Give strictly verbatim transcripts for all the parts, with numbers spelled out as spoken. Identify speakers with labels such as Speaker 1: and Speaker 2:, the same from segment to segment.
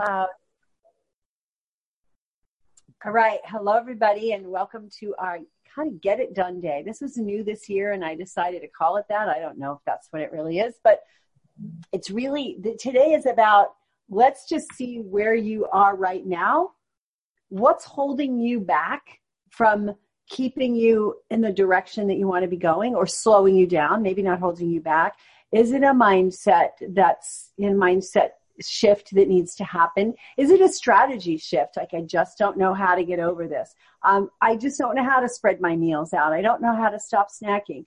Speaker 1: Uh, all right. Hello, everybody, and welcome to our kind of Get It Done Day. This was new this year, and I decided to call it that. I don't know if that's what it really is, but it's really, today is about, let's just see where you are right now. What's holding you back from keeping you in the direction that you want to be going, or slowing you down, maybe not holding you back? Is it a mindset that's in mindset shift that needs to happen? Is it a strategy shift? Like, I just don't know how to get over this. Um, I just don't know how to spread my meals out. I don't know how to stop snacking.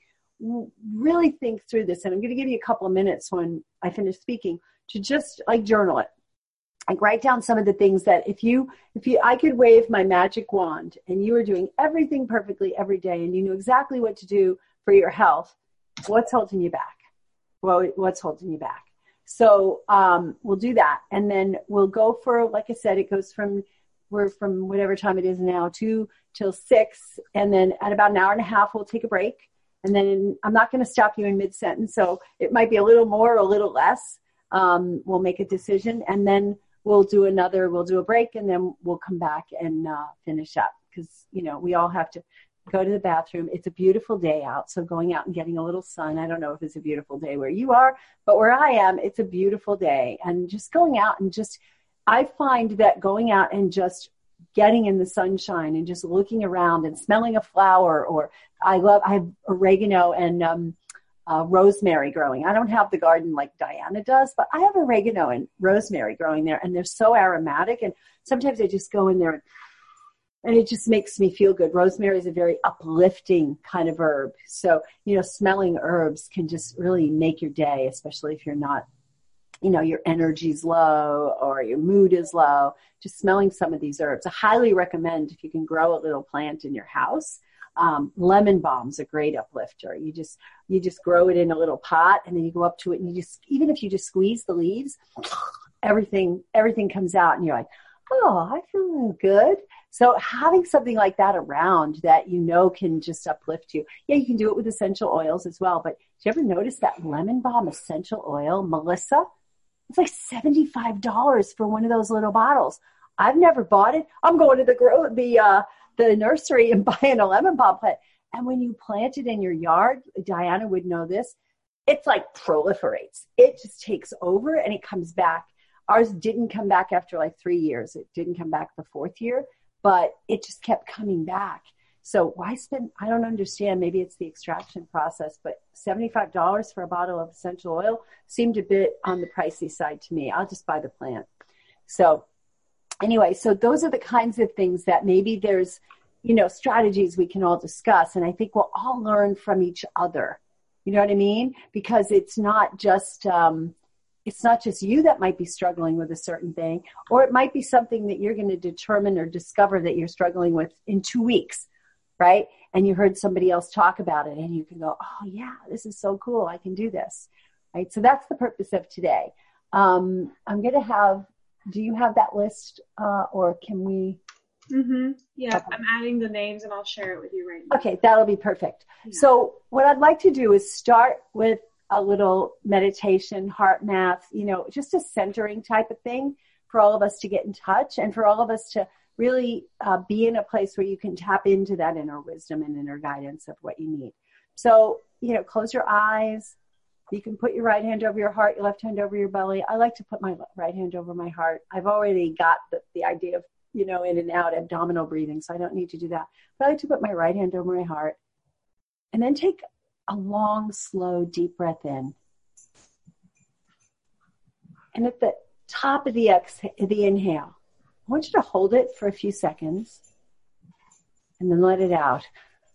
Speaker 1: Really think through this. And I'm going to give you a couple of minutes when I finish speaking to just like journal it. Like, write down some of the things that if you, if you, I could wave my magic wand and you were doing everything perfectly every day and you knew exactly what to do for your health, what's holding you back? Well, what's holding you back? So um, we'll do that. And then we'll go for, like I said, it goes from, we're from whatever time it is now, two till six. And then at about an hour and a half, we'll take a break. And then I'm not going to stop you in mid-sentence. So it might be a little more or a little less. Um, we'll make a decision. And then we'll do another, we'll do a break. And then we'll come back and uh, finish up. Because, you know, we all have to go to the bathroom. It's a beautiful day out. So going out and getting a little sun. I don't know if it's a beautiful day where you are, but where I am, it's a beautiful day. And just going out and just, I find that going out and just getting in the sunshine and just looking around and smelling a flower, or I love, I have oregano and um, uh, rosemary growing. I don't have the garden like Diana does, but I have oregano and rosemary growing there, and they're so aromatic. And sometimes I just go in there and And it just makes me feel good. Rosemary is a very uplifting kind of herb. So, you know, smelling herbs can just really make your day, especially if you're not, you know, your energy's low or your mood is low. Just smelling some of these herbs. I highly recommend, if you can grow a little plant in your house, um, lemon balm's a great uplifter. You just, you just grow it in a little pot, and then you go up to it, and you just, even if you just squeeze the leaves, everything, everything comes out, and you're like, oh, I feel good. So having something like that around that you know can just uplift you. Yeah, you can do it with essential oils as well. But did you ever notice that lemon balm essential oil, Melissa? It's like seventy-five dollars for one of those little bottles. I've never bought it. I'm going to the grow, the uh, the nursery and buying a lemon balm plant. And when you plant it in your yard, Diana would know this, it's like proliferates. It just takes over and it comes back. Ours didn't come back after like three years. It didn't come back the fourth year. But it just kept coming back. So why spend, I don't understand, maybe it's the extraction process, but seventy-five dollars for a bottle of essential oil seemed a bit on the pricey side to me. I'll just buy the plant. So anyway, so those are the kinds of things that maybe there's, you know, strategies we can all discuss. And I think we'll all learn from each other. You know what I mean? Because it's not just, um, it's not just you that might be struggling with a certain thing, or it might be something that you're going to determine or discover that you're struggling with in two weeks, right? And you heard somebody else talk about it, and you can go, oh yeah, this is so cool. I can do this, right? So that's the purpose of today. Um, I'm going to have, do you have that list uh, or can we?
Speaker 2: Mm-hmm. Yeah,
Speaker 1: okay.
Speaker 2: I'm adding the names and I'll share it with you right now.
Speaker 1: Okay, that'll be perfect. Yeah. So what I'd like to do is start with a little meditation, heart math, you know, just a centering type of thing for all of us to get in touch, and for all of us to really uh, be in a place where you can tap into that inner wisdom and inner guidance of what you need. So, you know, close your eyes. You can put your right hand over your heart, your left hand over your belly. I like to put my right hand over my heart. I've already got the, the idea of, you know, in and out abdominal breathing, so I don't need to do that. But I like to put my right hand over my heart, and then take a long, slow, deep breath in. And at the top of the exhale, the inhale, I want you to hold it for a few seconds and then let it out.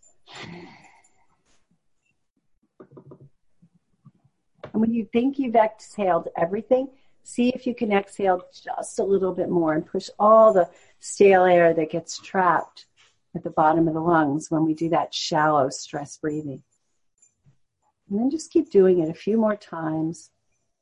Speaker 1: And when you think you've exhaled everything, see if you can exhale just a little bit more and push all the stale air that gets trapped at the bottom of the lungs when we do that shallow stress breathing. And then just keep doing it a few more times.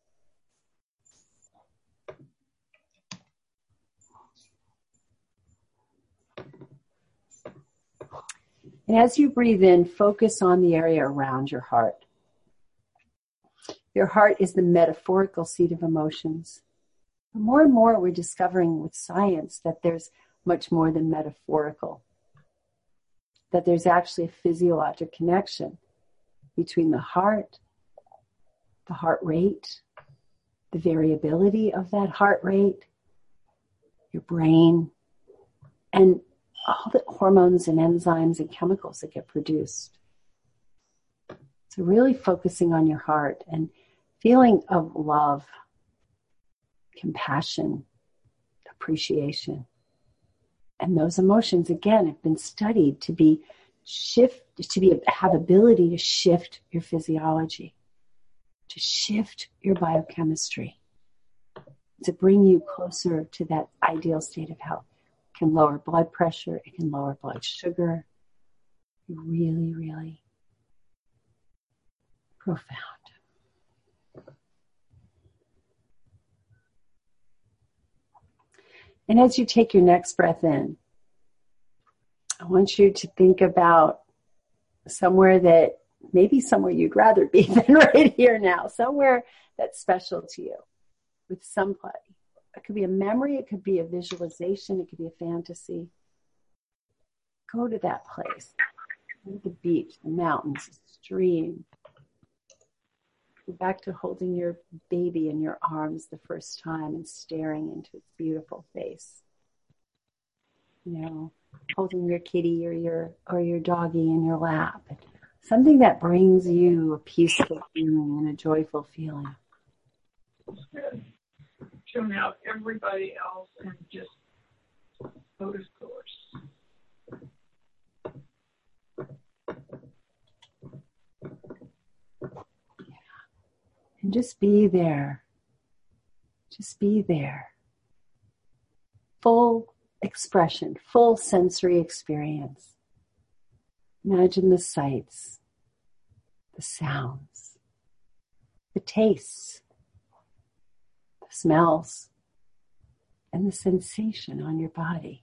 Speaker 1: And as you breathe in, focus on the area around your heart. Your heart is the metaphorical seat of emotions. More and more we're discovering with science that there's much more than metaphorical, that there's actually a physiologic connection between the heart, the heart rate, the variability of that heart rate, your brain, and all the hormones and enzymes and chemicals that get produced. So really focusing on your heart and feeling of love, compassion, appreciation. And those emotions, again, have been studied to be shift, to be have ability to shift your physiology, to shift your biochemistry, to bring you closer to that ideal state of health. It can lower blood pressure, it can lower blood sugar. Really, really profound. And as you take your next breath in, I want you to think about somewhere that, maybe somewhere you'd rather be than right here now, somewhere that's special to you with somebody. It could be a memory, it could be a visualization, it could be a fantasy. Go to that place. Go to the beach, the mountains, the stream. Go back to holding your baby in your arms the first time and staring into its beautiful face. You know, holding your kitty or your or your doggy in your lap. Something that brings you a peaceful feeling and a joyful feeling.
Speaker 3: Good. Tune out everybody else and just go to source.
Speaker 1: And just be there. Just be there. Full expression, full sensory experience. Imagine the sights, the sounds, the tastes, the smells, and the sensation on your body.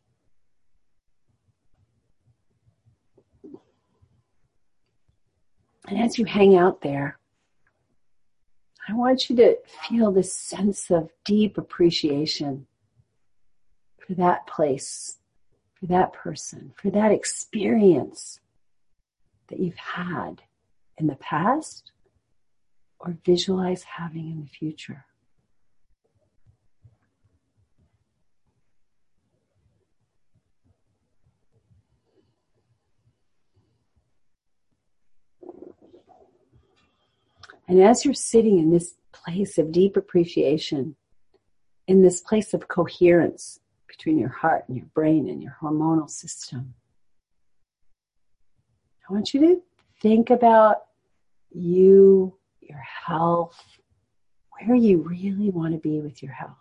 Speaker 1: And as you hang out there, I want you to feel this sense of deep appreciation for that place, for that person, for that experience that you've had in the past or visualize having in the future. And as you're sitting in this place of deep appreciation, in this place of coherence between your heart and your brain and your hormonal system, I want you to think about you, your health, where you really want to be with your health.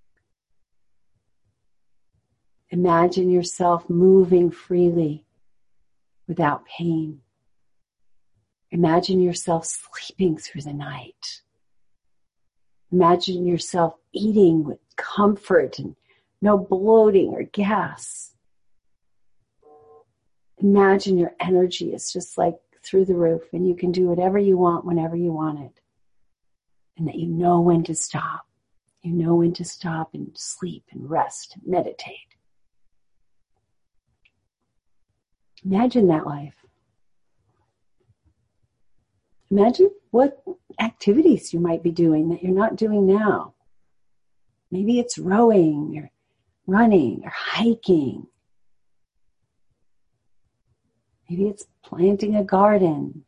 Speaker 1: Imagine yourself moving freely without pain. Imagine yourself sleeping through the night. Imagine yourself eating with comfort and no bloating or gas. Imagine your energy is just like through the roof and you can do whatever you want whenever you want it. And that you know when to stop. You know when to stop and sleep and rest and meditate. Imagine that life. Imagine what activities you might be doing that you're not doing now. Maybe it's rowing or running or hiking. Maybe it's planting a garden.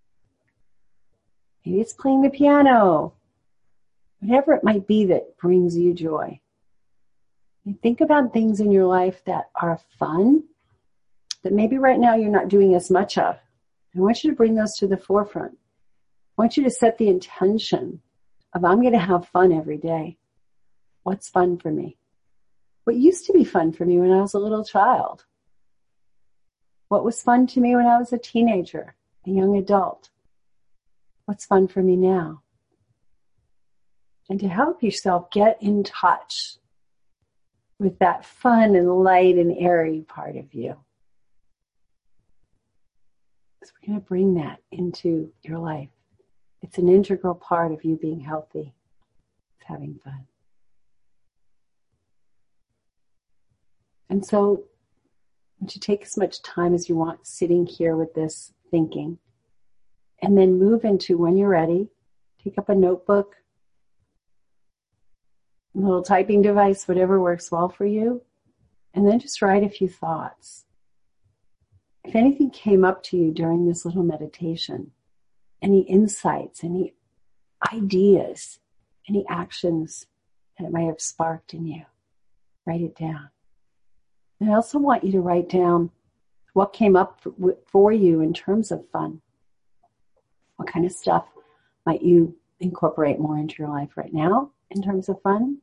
Speaker 1: Maybe it's playing the piano. Whatever it might be that brings you joy. And think about things in your life that are fun, that maybe right now you're not doing as much of. I want you to bring those to the forefront. I want you to set the intention of, I'm going to have fun every day. What's fun for me? What used to be fun for me when I was a little child? What was fun to me when I was a teenager, a young adult? What's fun for me now? And to help yourself get in touch with that fun and light and airy part of you. So we're going to bring that into your life. It's an integral part of you being healthy. It's having fun. And so would you take as much time as you want sitting here with this thinking, and then move into, when you're ready, take up a notebook, a little typing device, whatever works well for you, and then just write a few thoughts. If anything came up to you during this little meditation, any insights, any ideas, any actions that it might have sparked in you, write it down. And I also want you to write down what came up for, for you in terms of fun. What kind of stuff might you incorporate more into your life right now in terms of fun?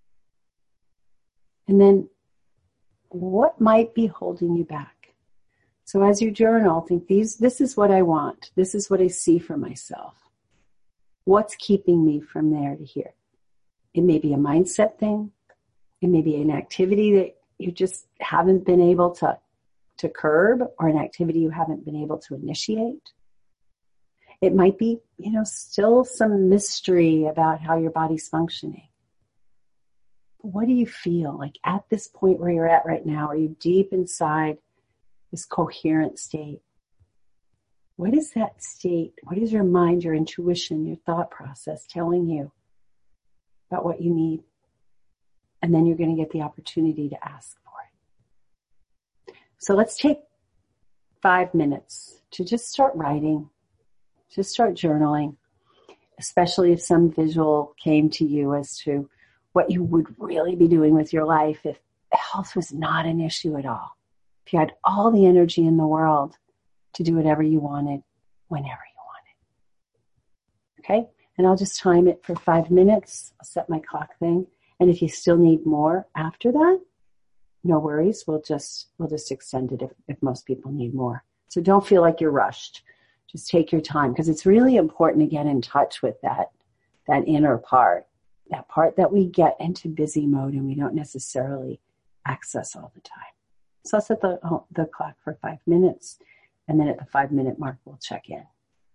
Speaker 1: And then what might be holding you back? So as you journal, think these, this is what I want. This is what I see for myself. What's keeping me from there to here? It may be a mindset thing. It may be an activity that you just haven't been able to, to curb, or an activity you haven't been able to initiate. It might be, you know, still some mystery about how your body's functioning. What do you feel like at this point where you're at right now? Are you deep inside this coherent state? What is that state? What is your mind, your intuition, your thought process telling you about what you need? And then you're going to get the opportunity to ask for it. So let's take five minutes to just start writing, just start journaling, especially if some visual came to you as to what you would really be doing with your life if health was not an issue at all. If you had all the energy in the world to do whatever you wanted, whenever you wanted. Okay? And I'll just time it for five minutes. I'll set my clock thing. And if you still need more after that, no worries. We'll just, we'll just extend it if, if most people need more. So don't feel like you're rushed. Just take your time, because it's really important to get in touch with that, that inner part, that part that we get into busy mode and we don't necessarily access all the time. So I'll set the, the clock for five minutes, and then at the five minute mark, we'll check in.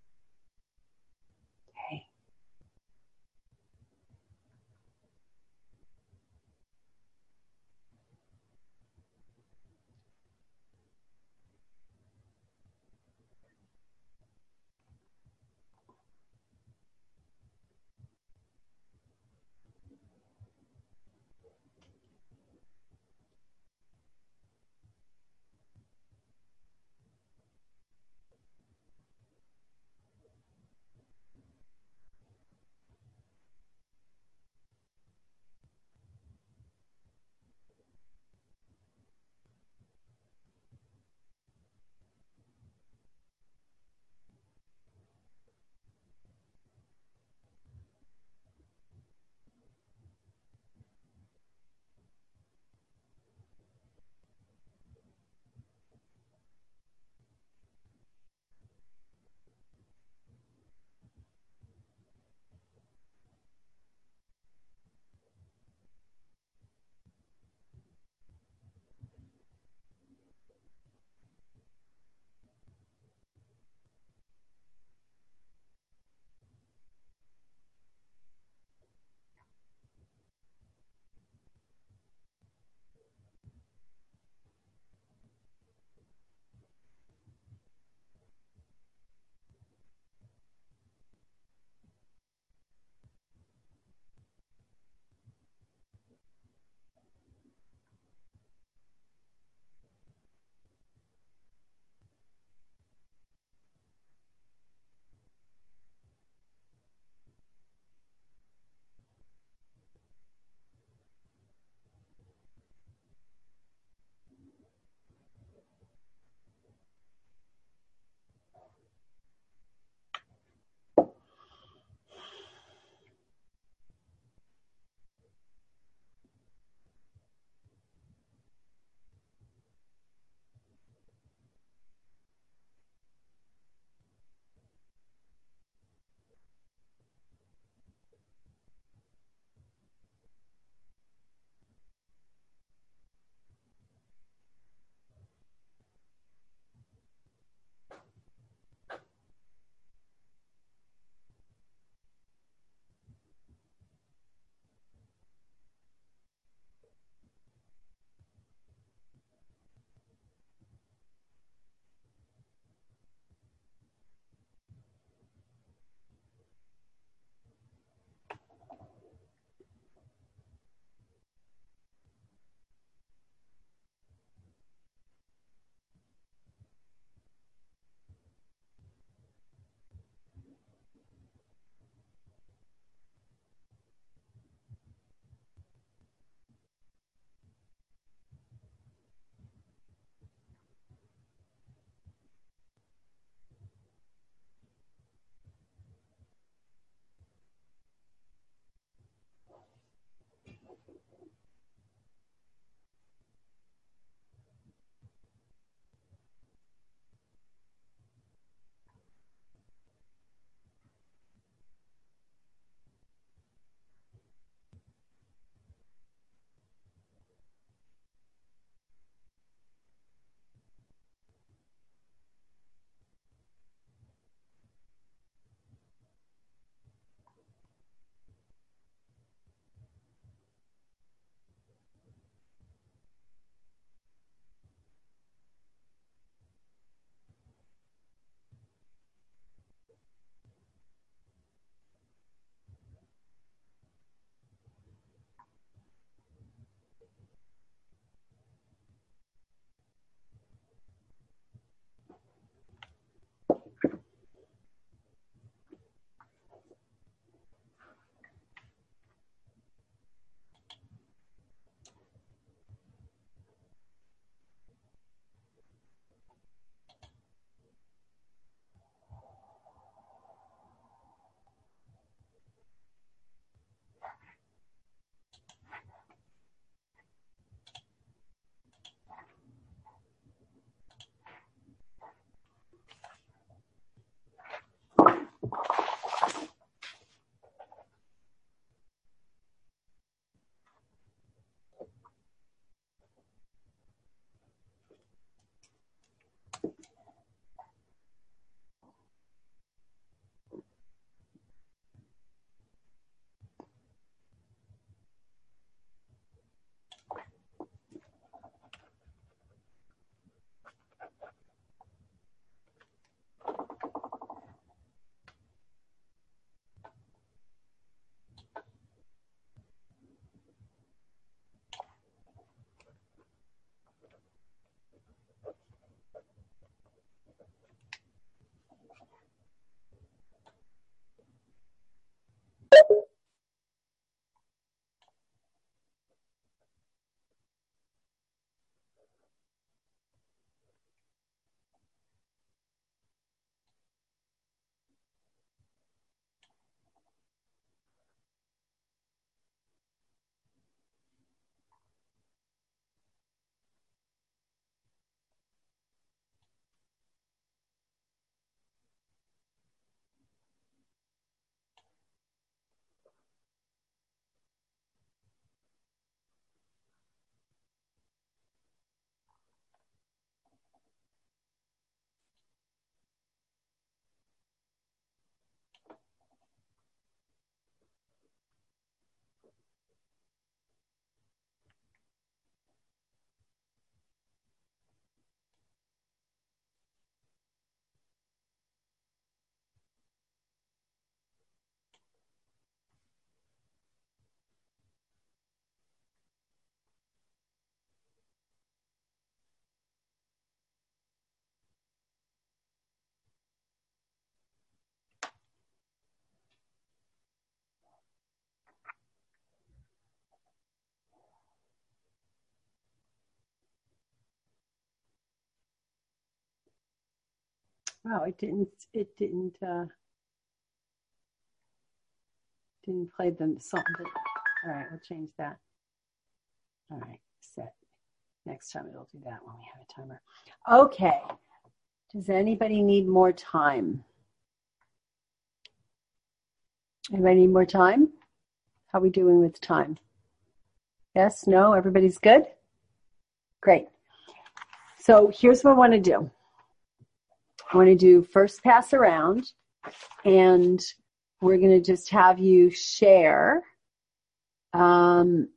Speaker 1: Okay. Wow, it didn't, it didn't, uh, didn't play the song. All right, we'll change that. All right, set. Next time it'll do that when we have a timer. Okay. Does anybody need more time? Anybody need more time? How are we doing with time? Yes, no, everybody's good? Great. So here's what I want to do. I want to do first pass around, and we're going to just have you share um,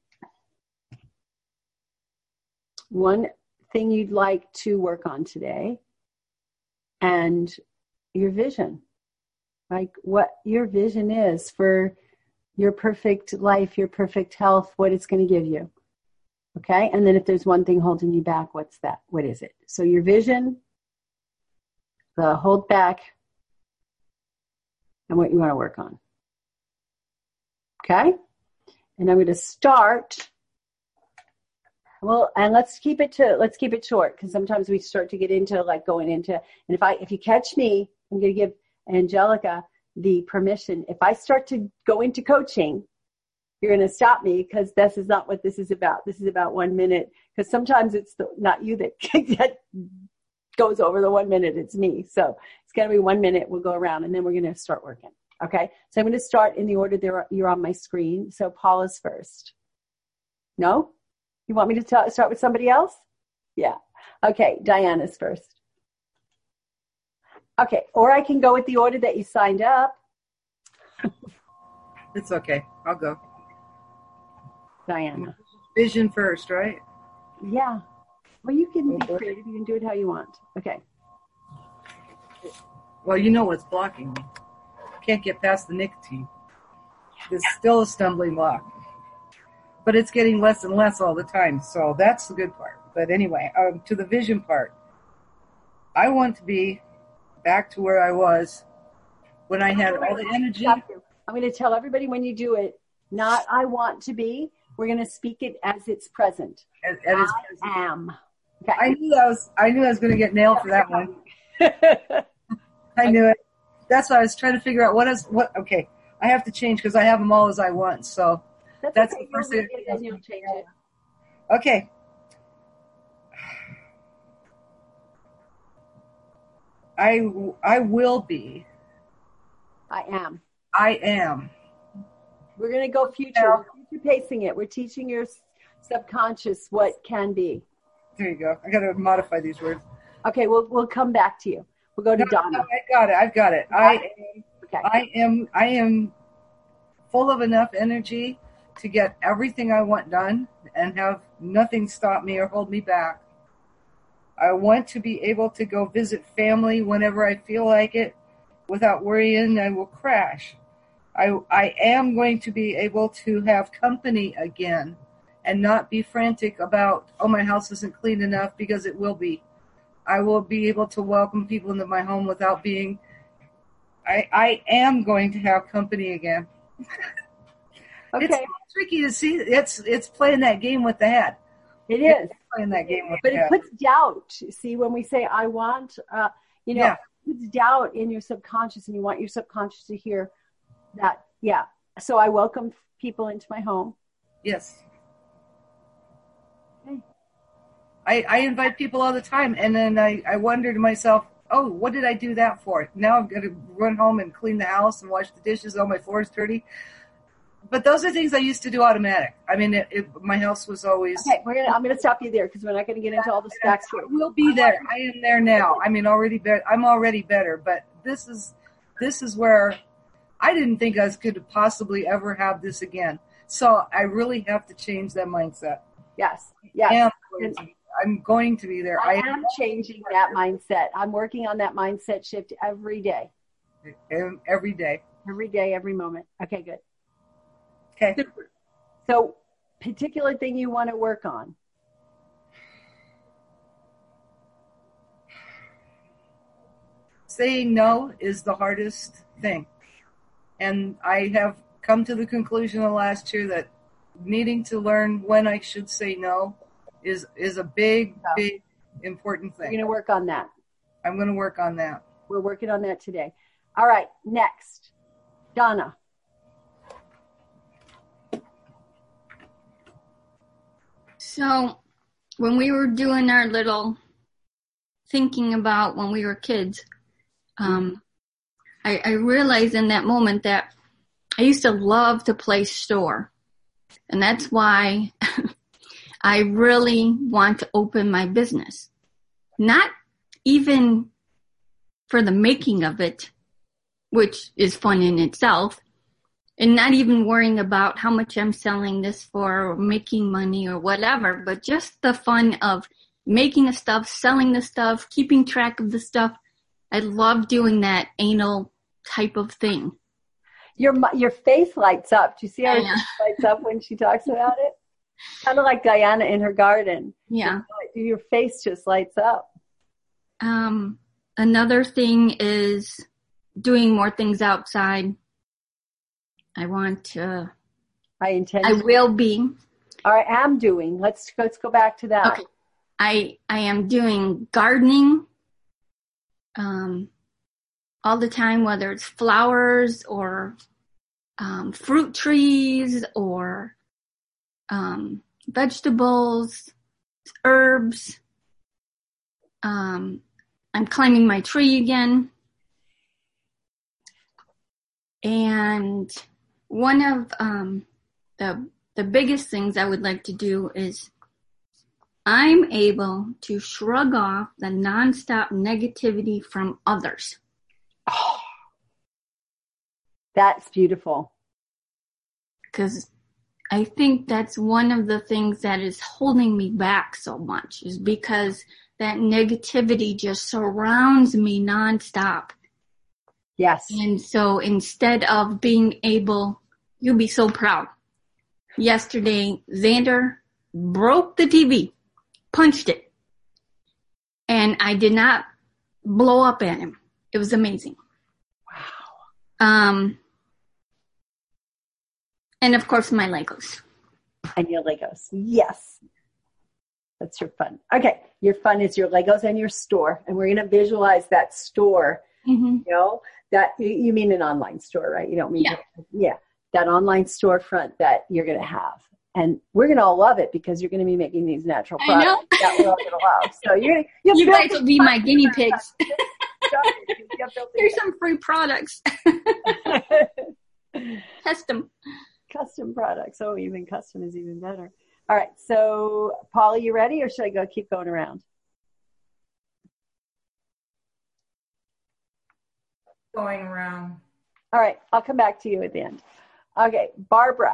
Speaker 1: one thing you'd like to work on today and your vision, like what your vision is for your perfect life, your perfect health, what it's going to give you. Okay. And then if there's one thing holding you back, what's that? What is it? So your vision, the hold back, and what you want to work on. Okay. And I'm going to start. Well, and let's keep it to, let's keep it short, because sometimes we start to get into like going into, and if I, if you catch me, I'm going to give Angelica the permission. If I start to go into coaching, you're going to stop me, because this is not what this is about. This is about one minute, because sometimes it's the, not you that, that goes over the one minute. It's me. So it's going to be one minute. We'll go around, and then we're going to start working. Okay. So I'm going to start in the order there you're on my screen. So Paula's first. No? You want me to t- start with somebody else? Yeah. Okay. Diana's first. Okay. Or I can go with the order that you signed up.
Speaker 4: It's okay. I'll go.
Speaker 1: Diana.
Speaker 4: Vision first, right?
Speaker 1: Yeah. Well, you can be creative. You can do it how you want. Okay.
Speaker 4: Well, you know what's blocking me. Can't get past the nicotine. It's still a stumbling block. But it's getting less and less all the time, so that's the good part. But anyway, um, to the vision part, I want to be back to where I was when I had all the energy.
Speaker 1: I'm going to tell everybody when you do it, not I want to be. We're going to speak it as it's present.
Speaker 4: As, as
Speaker 1: I
Speaker 4: it's present.
Speaker 1: am. Okay.
Speaker 4: I knew I was. I knew I was going to get nailed for that one. I knew it. That's why I was trying to figure out what is what. Okay, I have to change because I have them all as I want. So.
Speaker 1: That's,
Speaker 4: That's
Speaker 1: okay.
Speaker 4: the first
Speaker 1: You'll
Speaker 4: thing.
Speaker 1: read it and you'll change it.
Speaker 4: Okay. I, I will be.
Speaker 1: I am.
Speaker 4: I am.
Speaker 1: We're going to go future.
Speaker 4: Yeah.
Speaker 1: We're future pacing it. We're teaching your subconscious what can be.
Speaker 4: There you go. I got to modify these words.
Speaker 1: Okay, we'll we'll come back to you. We'll go to
Speaker 4: No,
Speaker 1: Donna.
Speaker 4: no, I got it. I've got it. I am.
Speaker 1: Okay.
Speaker 4: I am. I am full of enough energy to get everything I want done and have nothing stop me or hold me back. I want to be able to go visit family whenever I feel like it without worrying I will crash. I, I am going to be able to have company again and not be frantic about, oh, my house isn't clean enough, because it will be. I will be able to welcome people into my home without being, I, I am going to have company again.
Speaker 1: Okay.
Speaker 4: It's tricky to see. It's it's playing that game with the head.
Speaker 1: It is.
Speaker 4: It's playing that game with
Speaker 1: But
Speaker 4: the
Speaker 1: it
Speaker 4: head.
Speaker 1: puts doubt. See, when we say I want, uh, you know,
Speaker 4: Yeah.
Speaker 1: it puts doubt in your subconscious, and you want your subconscious to hear that. Yeah. So I welcome people into my home.
Speaker 4: Yes.
Speaker 1: Okay.
Speaker 4: I, I invite people all the time, and then I, I wonder to myself, oh, what did I do that for? Now I've got to run home and clean the house and wash the dishes. Oh, my floor is dirty. But those are things I used to do automatic. I mean, it, it, my house was always...
Speaker 1: Okay, we're gonna, I'm going to stop you there, because we're not going to get into all the stacks here.
Speaker 4: We'll be there. I am there now. I mean, already be- I'm already better. But this is this is where I didn't think I could possibly ever have this again. So I really have to change that mindset.
Speaker 1: Yes, yes.
Speaker 4: I am going to, I'm going to be there.
Speaker 1: I,
Speaker 4: I
Speaker 1: am changing that mindset. I'm working on that mindset shift every day.
Speaker 4: am every day.
Speaker 1: Every day, every moment. Okay, good.
Speaker 4: Okay.
Speaker 1: Super. So, particular thing you want to work on?
Speaker 4: Saying no is the hardest thing. And I have come to the conclusion the last year that needing to learn when I should say no is is a big,
Speaker 1: Yeah.
Speaker 4: big, important
Speaker 1: You're
Speaker 4: thing.
Speaker 1: going to work on that.
Speaker 4: I'm going to work on that.
Speaker 1: we're working on that today. All right, next, Donna.
Speaker 5: So when we were doing our little thinking about when we were kids, um, I, I realized in that moment that I used to love to play store. And that's why I really want to open my business. Not even for the making of it, which is fun in itself, and not even worrying about how much I'm selling this for or making money or whatever, but just the fun of making the stuff, selling the stuff, keeping track of the stuff. I love doing that anal type of thing.
Speaker 1: Your your face lights up. Do you see how it lights up when she talks about it? Kind of like Diana in her garden.
Speaker 5: Yeah.
Speaker 1: Your face just lights up.
Speaker 5: Um, another thing is doing more things outside. I want to.
Speaker 1: I intend.
Speaker 5: I will be.
Speaker 1: Or I am doing. Let's let's go back to that.
Speaker 5: Okay. I I am doing gardening. Um, all the time, whether it's flowers or um, fruit trees or um, vegetables, herbs. Um, I'm climbing my tree again. And one of um, the the biggest things I would like to do is I'm able to shrug off the nonstop negativity from others.
Speaker 1: Oh, that's beautiful.
Speaker 5: Because I think that's one of the things that is holding me back so much, is because that negativity just surrounds me nonstop.
Speaker 1: Yes.
Speaker 5: And so instead of being able, you'll be so proud. Yesterday, Xander broke the T V, punched it, and I did not blow up at him. It was amazing.
Speaker 1: Wow.
Speaker 5: Um, and of course, my Legos.
Speaker 1: And your Legos. Yes. That's your fun. Okay. Your fun is your Legos and your store. And we're going to visualize that store.
Speaker 5: Mm-hmm.
Speaker 1: You know, that you mean an online store, right? You don't mean,
Speaker 5: yeah.
Speaker 1: To, yeah, that online storefront that you're going to have. And we're going to all love it because you're going to be making these natural products
Speaker 5: I know.
Speaker 1: that we're all going to love. So you're,
Speaker 5: you guys will be my guinea pigs. Here's some free products. Custom.
Speaker 1: Custom products. Oh, even custom is even better. All right. So, Paula, you ready, or should I go keep going around?
Speaker 4: Going around.
Speaker 1: All right. I'll come back to you at the end. Okay. Barbara.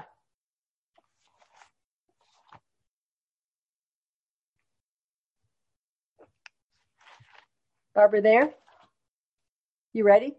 Speaker 1: Barbara there? You ready?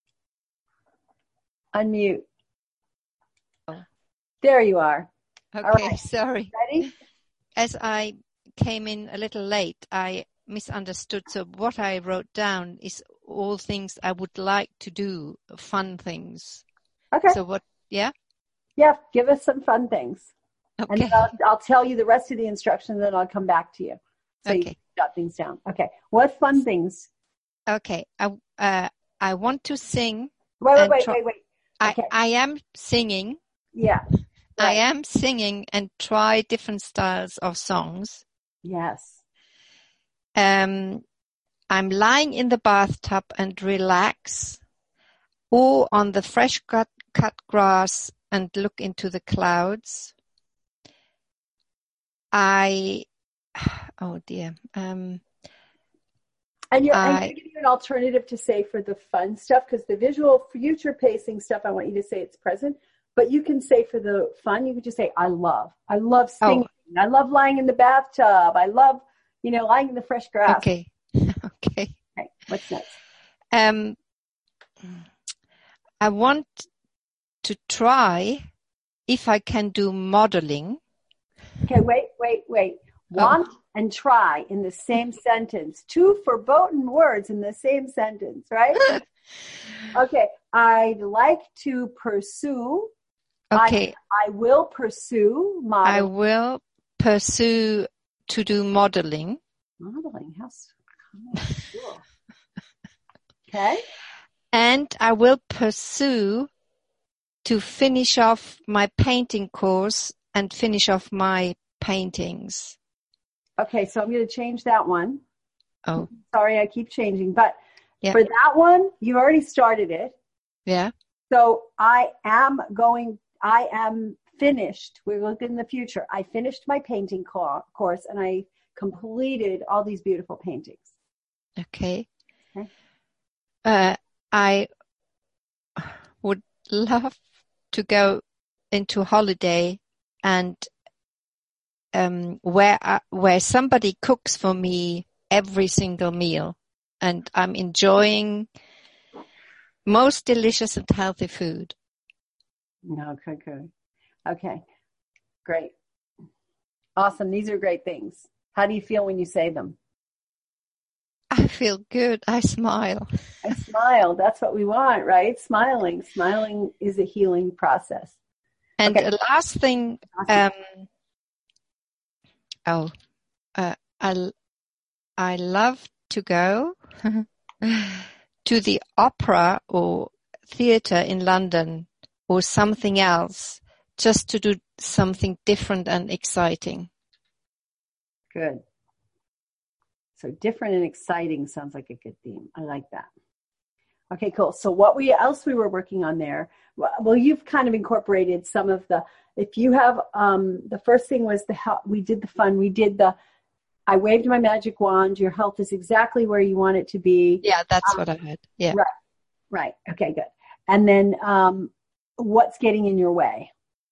Speaker 1: Unmute.
Speaker 6: Oh.
Speaker 1: There you are.
Speaker 6: Okay,
Speaker 1: right.
Speaker 6: Sorry.
Speaker 1: Ready?
Speaker 6: As I came in a little late, I misunderstood. So what I wrote down is all things I would like to do, fun things.
Speaker 1: Okay.
Speaker 6: So what, yeah?
Speaker 1: Yeah, give us some fun things.
Speaker 6: Okay.
Speaker 1: And then I'll, I'll tell you the rest of the instructions, then I'll come back to you. So
Speaker 6: okay.
Speaker 1: you can jot things down. Okay. What fun things?
Speaker 6: Okay. I, uh, I want to sing.
Speaker 1: Wait, wait, wait,
Speaker 6: try-
Speaker 1: wait, wait. Okay.
Speaker 6: I, I am singing.
Speaker 1: Yeah.
Speaker 6: I
Speaker 1: Right.
Speaker 6: am singing and try different styles of songs.
Speaker 1: Yes.
Speaker 6: Um, I'm lying in the bathtub and relax, or on the fresh cut, cut grass and look into the clouds. I, oh dear. Um,
Speaker 1: And you're,
Speaker 6: I,
Speaker 1: I'm going to give you an alternative to say for the fun stuff, because the visual future pacing stuff, I want you to say it's present. But you can say for the fun, you could just say, I love. I love singing. Oh. I love lying in the bathtub. I love, you know, lying in the fresh grass.
Speaker 6: Okay. okay.
Speaker 1: Okay. What's next?
Speaker 6: Um, I want to try if I can do modeling.
Speaker 1: Okay, wait, wait, wait. Want oh. and try in the same sentence. Two verboten words in the same sentence, right? Okay. I'd like to pursue.
Speaker 6: Okay.
Speaker 1: I, I will pursue modeling.
Speaker 6: I will pursue to do modeling.
Speaker 1: Modeling, how cool. Okay.
Speaker 6: And I will pursue to finish off my painting course and finish off my paintings.
Speaker 1: Okay, so I'm going to change that one.
Speaker 6: Oh.
Speaker 1: Sorry, I keep changing. But
Speaker 6: yeah.
Speaker 1: for that one, you already started it.
Speaker 6: Yeah.
Speaker 1: So I am going, I am finished. We look in the future. I finished my painting co- course and I completed all these beautiful paintings.
Speaker 6: Okay.
Speaker 1: Okay.
Speaker 6: Uh, I would love to go into holiday and um, where I, where somebody cooks for me every single meal, and I'm enjoying most delicious and healthy food.
Speaker 1: Okay, good. Okay, great. Awesome. These are great things. How do you feel when you say them?
Speaker 6: I feel good. I smile.
Speaker 1: I smile. That's what we want, right? Smiling. Smiling is a healing process.
Speaker 6: And
Speaker 1: okay.
Speaker 6: the last thing, um, oh, uh, I, I love to go to the opera or theater in London or something else, just to do something different and exciting.
Speaker 1: Good. So different and exciting sounds like a good theme. I like that. Okay, cool. So what we else we were working on there? Well, you've kind of incorporated some of the. If you have, um, the first thing was the health. We did the fun. We did the. I waved my magic wand. Your health is exactly where you want it to be.
Speaker 6: Yeah, that's um, what I heard. Yeah.
Speaker 1: Right. Right. Okay. Good. And then, um, what's getting in your way?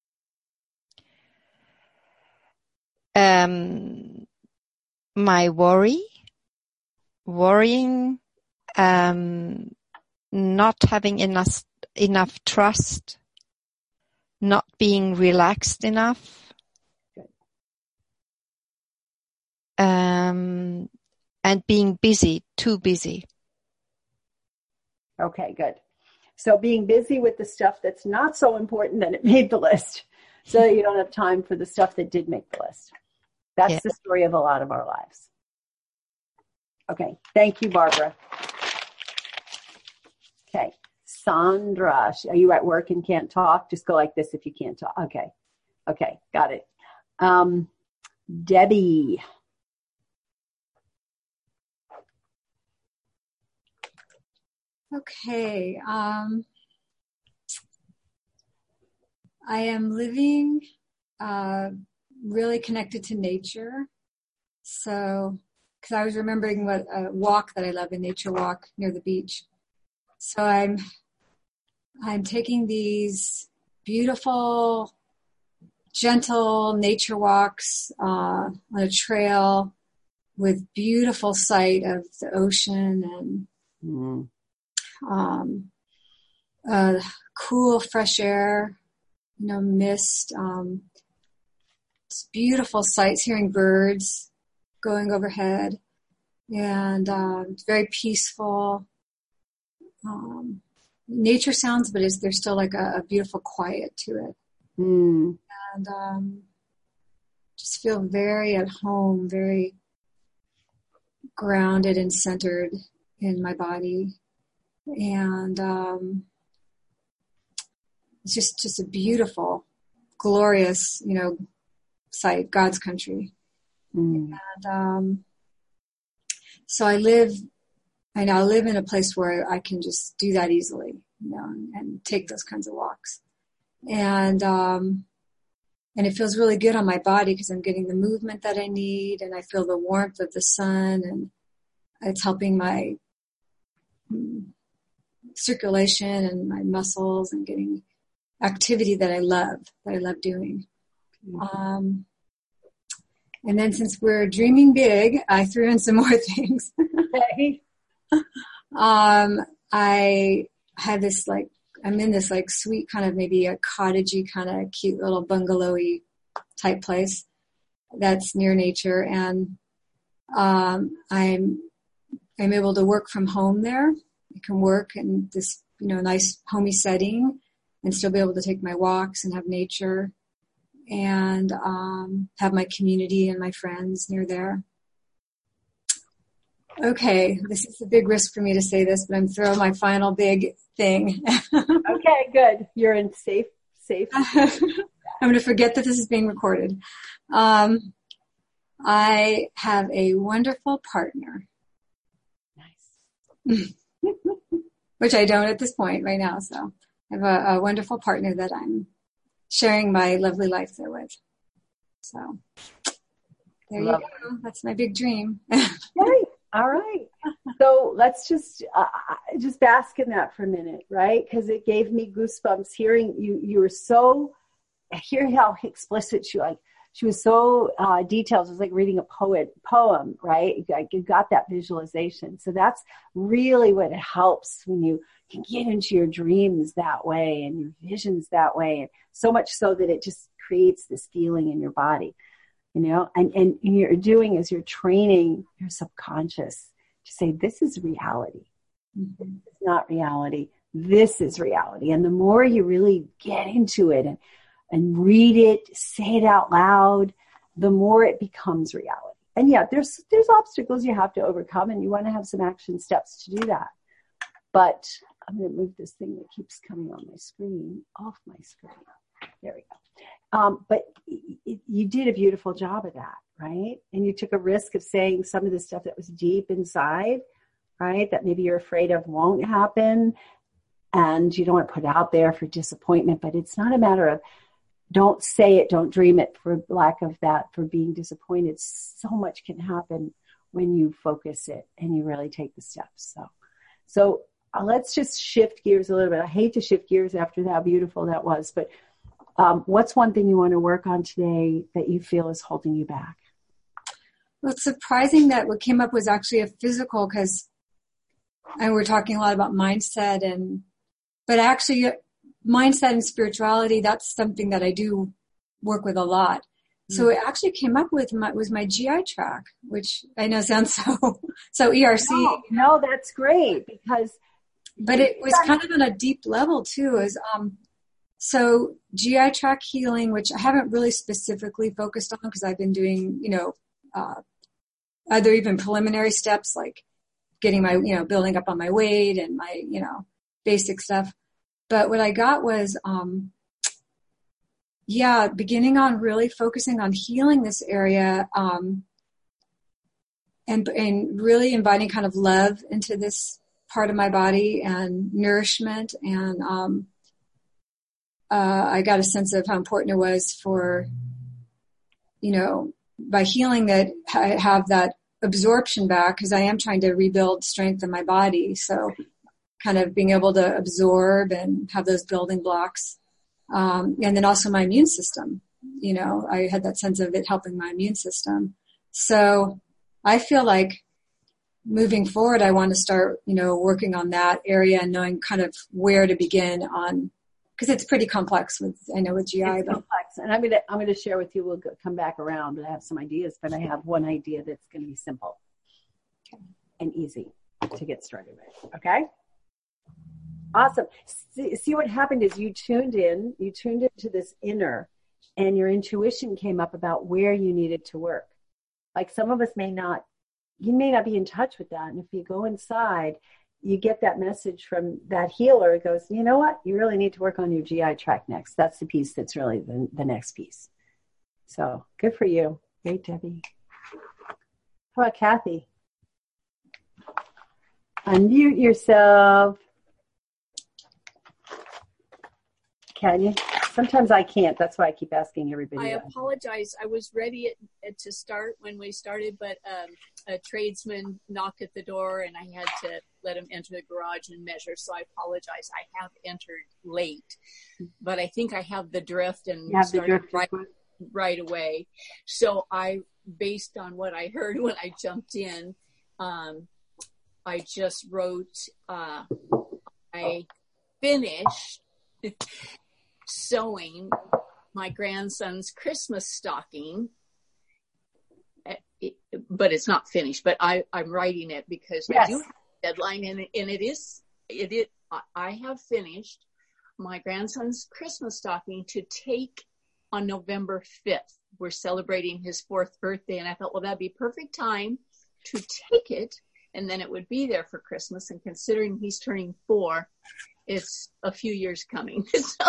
Speaker 6: Um, my worry, worrying, um, not having enough enough trust, not being relaxed enough,
Speaker 1: Good.
Speaker 6: um, and being busy, too busy.
Speaker 1: Okay, good. So being busy with the stuff that's not so important that it made the list, so that you don't have time for the stuff that did make the list. That's yeah. the story of a lot of our lives. Okay, thank you, Barbara. Okay, Sandra, are you at work and can't talk? Just go like this if you can't talk. Okay, okay, got it. Um, Debbie.
Speaker 7: Okay, um, I am living uh, really connected to nature. So, because I was remembering what a walk that I love, a nature walk near the beach. So I'm, I'm taking these beautiful, gentle nature walks uh, on a trail with beautiful sight of the ocean and
Speaker 1: mm.
Speaker 7: um, uh, cool, fresh air, you know, mist. Um, it's beautiful sights, hearing birds going overhead, and um, it's very peaceful. Um, nature sounds, but is there's still like a, a beautiful quiet to it,
Speaker 1: mm.
Speaker 7: and um, just feel very at home, very grounded and centered in my body, and um, it's just just a beautiful, glorious, you know, sight, God's country.
Speaker 1: Mm.
Speaker 7: And um, so I live, I now live in a place where I can just do that easily, you know, and, and take those kinds of walks. And um, and it feels really good on my body because I'm getting the movement that I need, and I feel the warmth of the sun, and it's helping my um, circulation and my muscles, and getting activity that I love, that I love doing. Mm-hmm. Um, and then since we're dreaming big, I threw in some more things.
Speaker 1: Okay.
Speaker 7: um, I had this like, I'm in this like sweet kind of maybe a cottagey kind of cute little bungalowy type place that's near nature. And um, I'm, I'm able to work from home there. I can work in this, you know, nice homey setting and still be able to take my walks and have nature and um, have my community and my friends near there. Okay, this is a big risk for me to say this, but I'm throwing my final big thing.
Speaker 1: Okay, good. You're in safe, safe.
Speaker 7: I'm going to forget that this is being recorded. Um, I have a wonderful partner.
Speaker 1: Nice.
Speaker 7: Which I don't at this point right now. So I have a, a wonderful partner that I'm sharing my lovely life there with. So there Love you go. It. That's my big dream.
Speaker 1: Right. All right. So let's just uh, just bask in that for a minute, right? Because it gave me goosebumps hearing you. You were so, hearing how explicit she like. She was so uh, detailed. It was like reading a poet poem, right? You got, you got that visualization. So that's really what it helps when you can get into your dreams that way and your visions that way. And so much so that it just creates this feeling in your body, you know, and, and you're doing is you're training your subconscious to say, this is reality. Mm-hmm. It's not reality. This is reality. And the more you really get into it and and read it, say it out loud, the more it becomes reality. And yeah, there's there's obstacles you have to overcome, and you want to have some action steps to do that. But I'm going to move this thing that keeps coming on my screen off my screen. There we go. Um, but it, you did a beautiful job of that, right? And you took a risk of saying some of the stuff that was deep inside, right, that maybe you're afraid of won't happen, and you don't want to put out there for disappointment. But it's not a matter of don't say it, don't dream it, for lack of that, for being disappointed. So much can happen when you focus it and you really take the steps. So, so uh, let's just shift gears a little bit. I hate to shift gears after how beautiful that was, but um, what's one thing you want to work on today that you feel is holding you back?
Speaker 7: Well, it's surprising that what came up was actually a physical, because I we're talking a lot about mindset, and but actually mindset and spirituality, that's something that I do work with a lot. Mm-hmm. So it actually came up with my, was my G I tract, which I know sounds so, so E R C.
Speaker 1: No, no, that's great because.
Speaker 7: But it was kind of on a deep level too, is, um, so G I tract healing, which I haven't really specifically focused on because I've been doing, you know, uh, other even preliminary steps like getting my, you know, building up on my weight and my, you know, basic stuff. But what I got was, um, yeah, beginning on really focusing on healing this area, um, and, and really inviting kind of love into this part of my body and nourishment. And, um, uh, I got a sense of how important it was for, you know, by healing that I have that absorption back, because I am trying to rebuild strength in my body. So kind of being able to absorb and have those building blocks. Um, and then also my immune system, you know, I had that sense of it helping my immune system. So I feel like moving forward, I want to start, you know, working on that area and knowing kind of where to begin on, because it's pretty complex with, I know with G I.
Speaker 1: It's
Speaker 7: but
Speaker 1: complex. And I'm going to, I'm going to share with you, we'll go, come back around and I have some ideas, but I have one idea that's going to be simple okay. and easy to get started with. Okay. Awesome. See, see what happened is you tuned in, you tuned into this inner, and your intuition came up about where you needed to work. Like some of us may not, you may not be in touch with that. And if you go inside, you get that message from that healer. It goes, you know what? You really need to work on your G I tract next. That's the piece that's really the, the next piece. So good for you. Great, Debbie. How about Kathy? Unmute yourself. Can you? Sometimes I can't. That's why I keep asking everybody.
Speaker 8: I
Speaker 1: that.
Speaker 8: apologize. I was ready at, at, to start when we started, but um, a tradesman knocked at the door and I had to let him enter the garage and measure. So I apologize. I have entered late, but I think I have the drift and
Speaker 1: you have
Speaker 8: started
Speaker 1: the drift
Speaker 8: right, right away. So I, based on what I heard when I jumped in, um, I just wrote, uh, I finished sewing my grandson's Christmas stocking, but it's not finished, but I, I'm writing it because yes. I do have a deadline, and it, and it is, it, it, I have finished my grandson's Christmas stocking to take on November fifth. We're celebrating his fourth birthday, and I thought, well, that'd be perfect time to take it and then it would be there for Christmas. And considering he's turning four, it's a few years coming. so,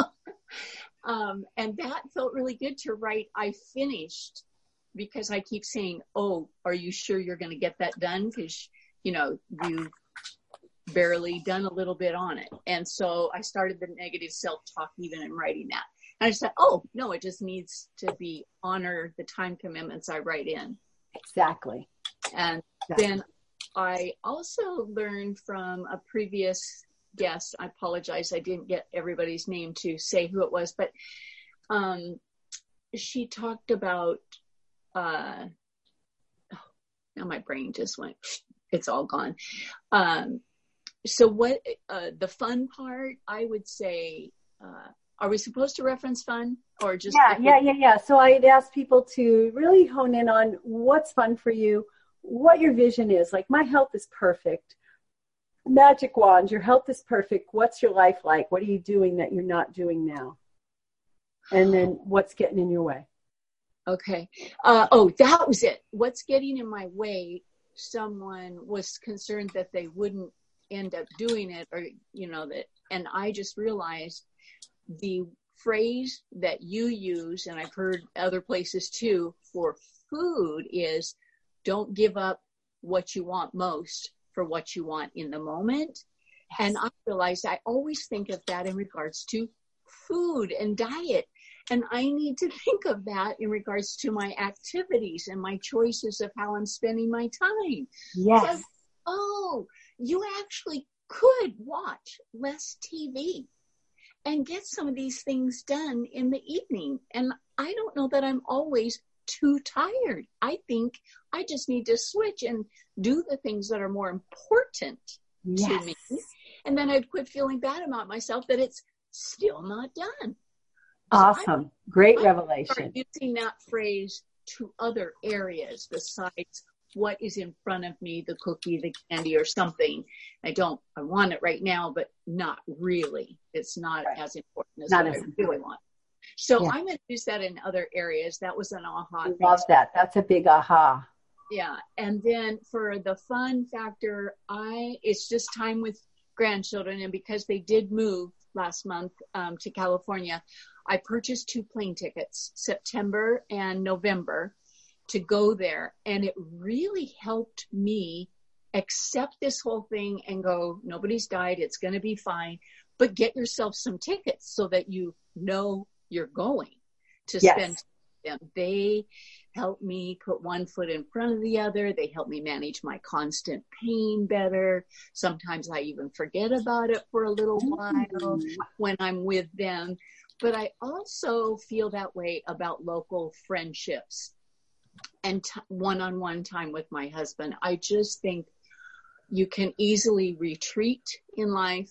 Speaker 8: um, and that felt really good to write. I finished because I keep saying, oh, are you sure you're going to get that done? Because, you know, you've barely done a little bit on it. And so I started the negative self-talk even in writing that. And I said, oh, no, it just needs to be honor the time commitments I write in.
Speaker 1: Exactly.
Speaker 8: And exactly. Then I also learned from a previous guest, I apologize, I didn't get everybody's name to say who it was, but um, she talked about, uh, oh, now my brain just went, it's all gone. Um, so what, uh, the fun part, I would say, uh, are we supposed to reference fun or just?
Speaker 1: Yeah, yeah, yeah, yeah. So I'd ask people to really hone in on what's fun for you, what your vision is. Like, my health is perfect. Magic wand, your health is perfect. What's your life like? What are you doing that you're not doing now? And then what's getting in your way?
Speaker 8: Okay. Uh, oh, that was it. What's getting in my way? Someone was concerned that they wouldn't end up doing it, or, you know, that, and I just realized the phrase that you use, and I've heard other places too, for food is don't give up what you want most for what you want in the moment. Yes. And I realized I always think of that in regards to food and diet. And I need to think of that in regards to my activities and my choices of how I'm spending my time.
Speaker 1: Yes.
Speaker 8: So, oh, you actually could watch less T V and get some of these things done in the evening. And I don't know that I'm always too tired. I think I just need to switch and do the things that are more important yes. to me. And then I'd quit feeling bad about myself that it's still not done.
Speaker 1: Awesome.
Speaker 8: So
Speaker 1: Great
Speaker 8: I
Speaker 1: revelation.
Speaker 8: start using that phrase to other areas besides what is in front of me, the cookie, the candy, or something. I don't, I want it right now, but not really. It's not right. as important as not what as I important. really want. So yeah. I'm going to use that in other areas. That was an aha.
Speaker 1: I love that. That's a big aha.
Speaker 8: Yeah. And then for the fun factor, I, it's just time with grandchildren. And because they did move last month um, to California, I purchased two plane tickets, September and November, to go there. And it really helped me accept this whole thing and go, nobody's died. It's going to be fine. But get yourself some tickets so that you know you're going to yes. spend them. They help me put one foot in front of the other. They help me manage my constant pain better. Sometimes I even forget about it for a little while when I'm with them. But I also feel that way about local friendships and t- one-on-one time with my husband. I just think you can easily retreat in life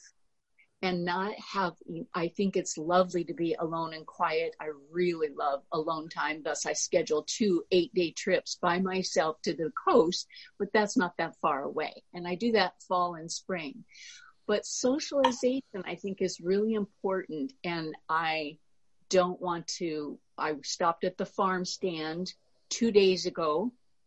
Speaker 8: and not have, I think it's lovely to be alone and quiet. I really love alone time. Thus, I schedule two eight-day trips by myself to the coast, but that's not that far away. And I do that fall and spring. But socialization, I think, is really important. And I don't want to, I stopped at the farm stand two days ago,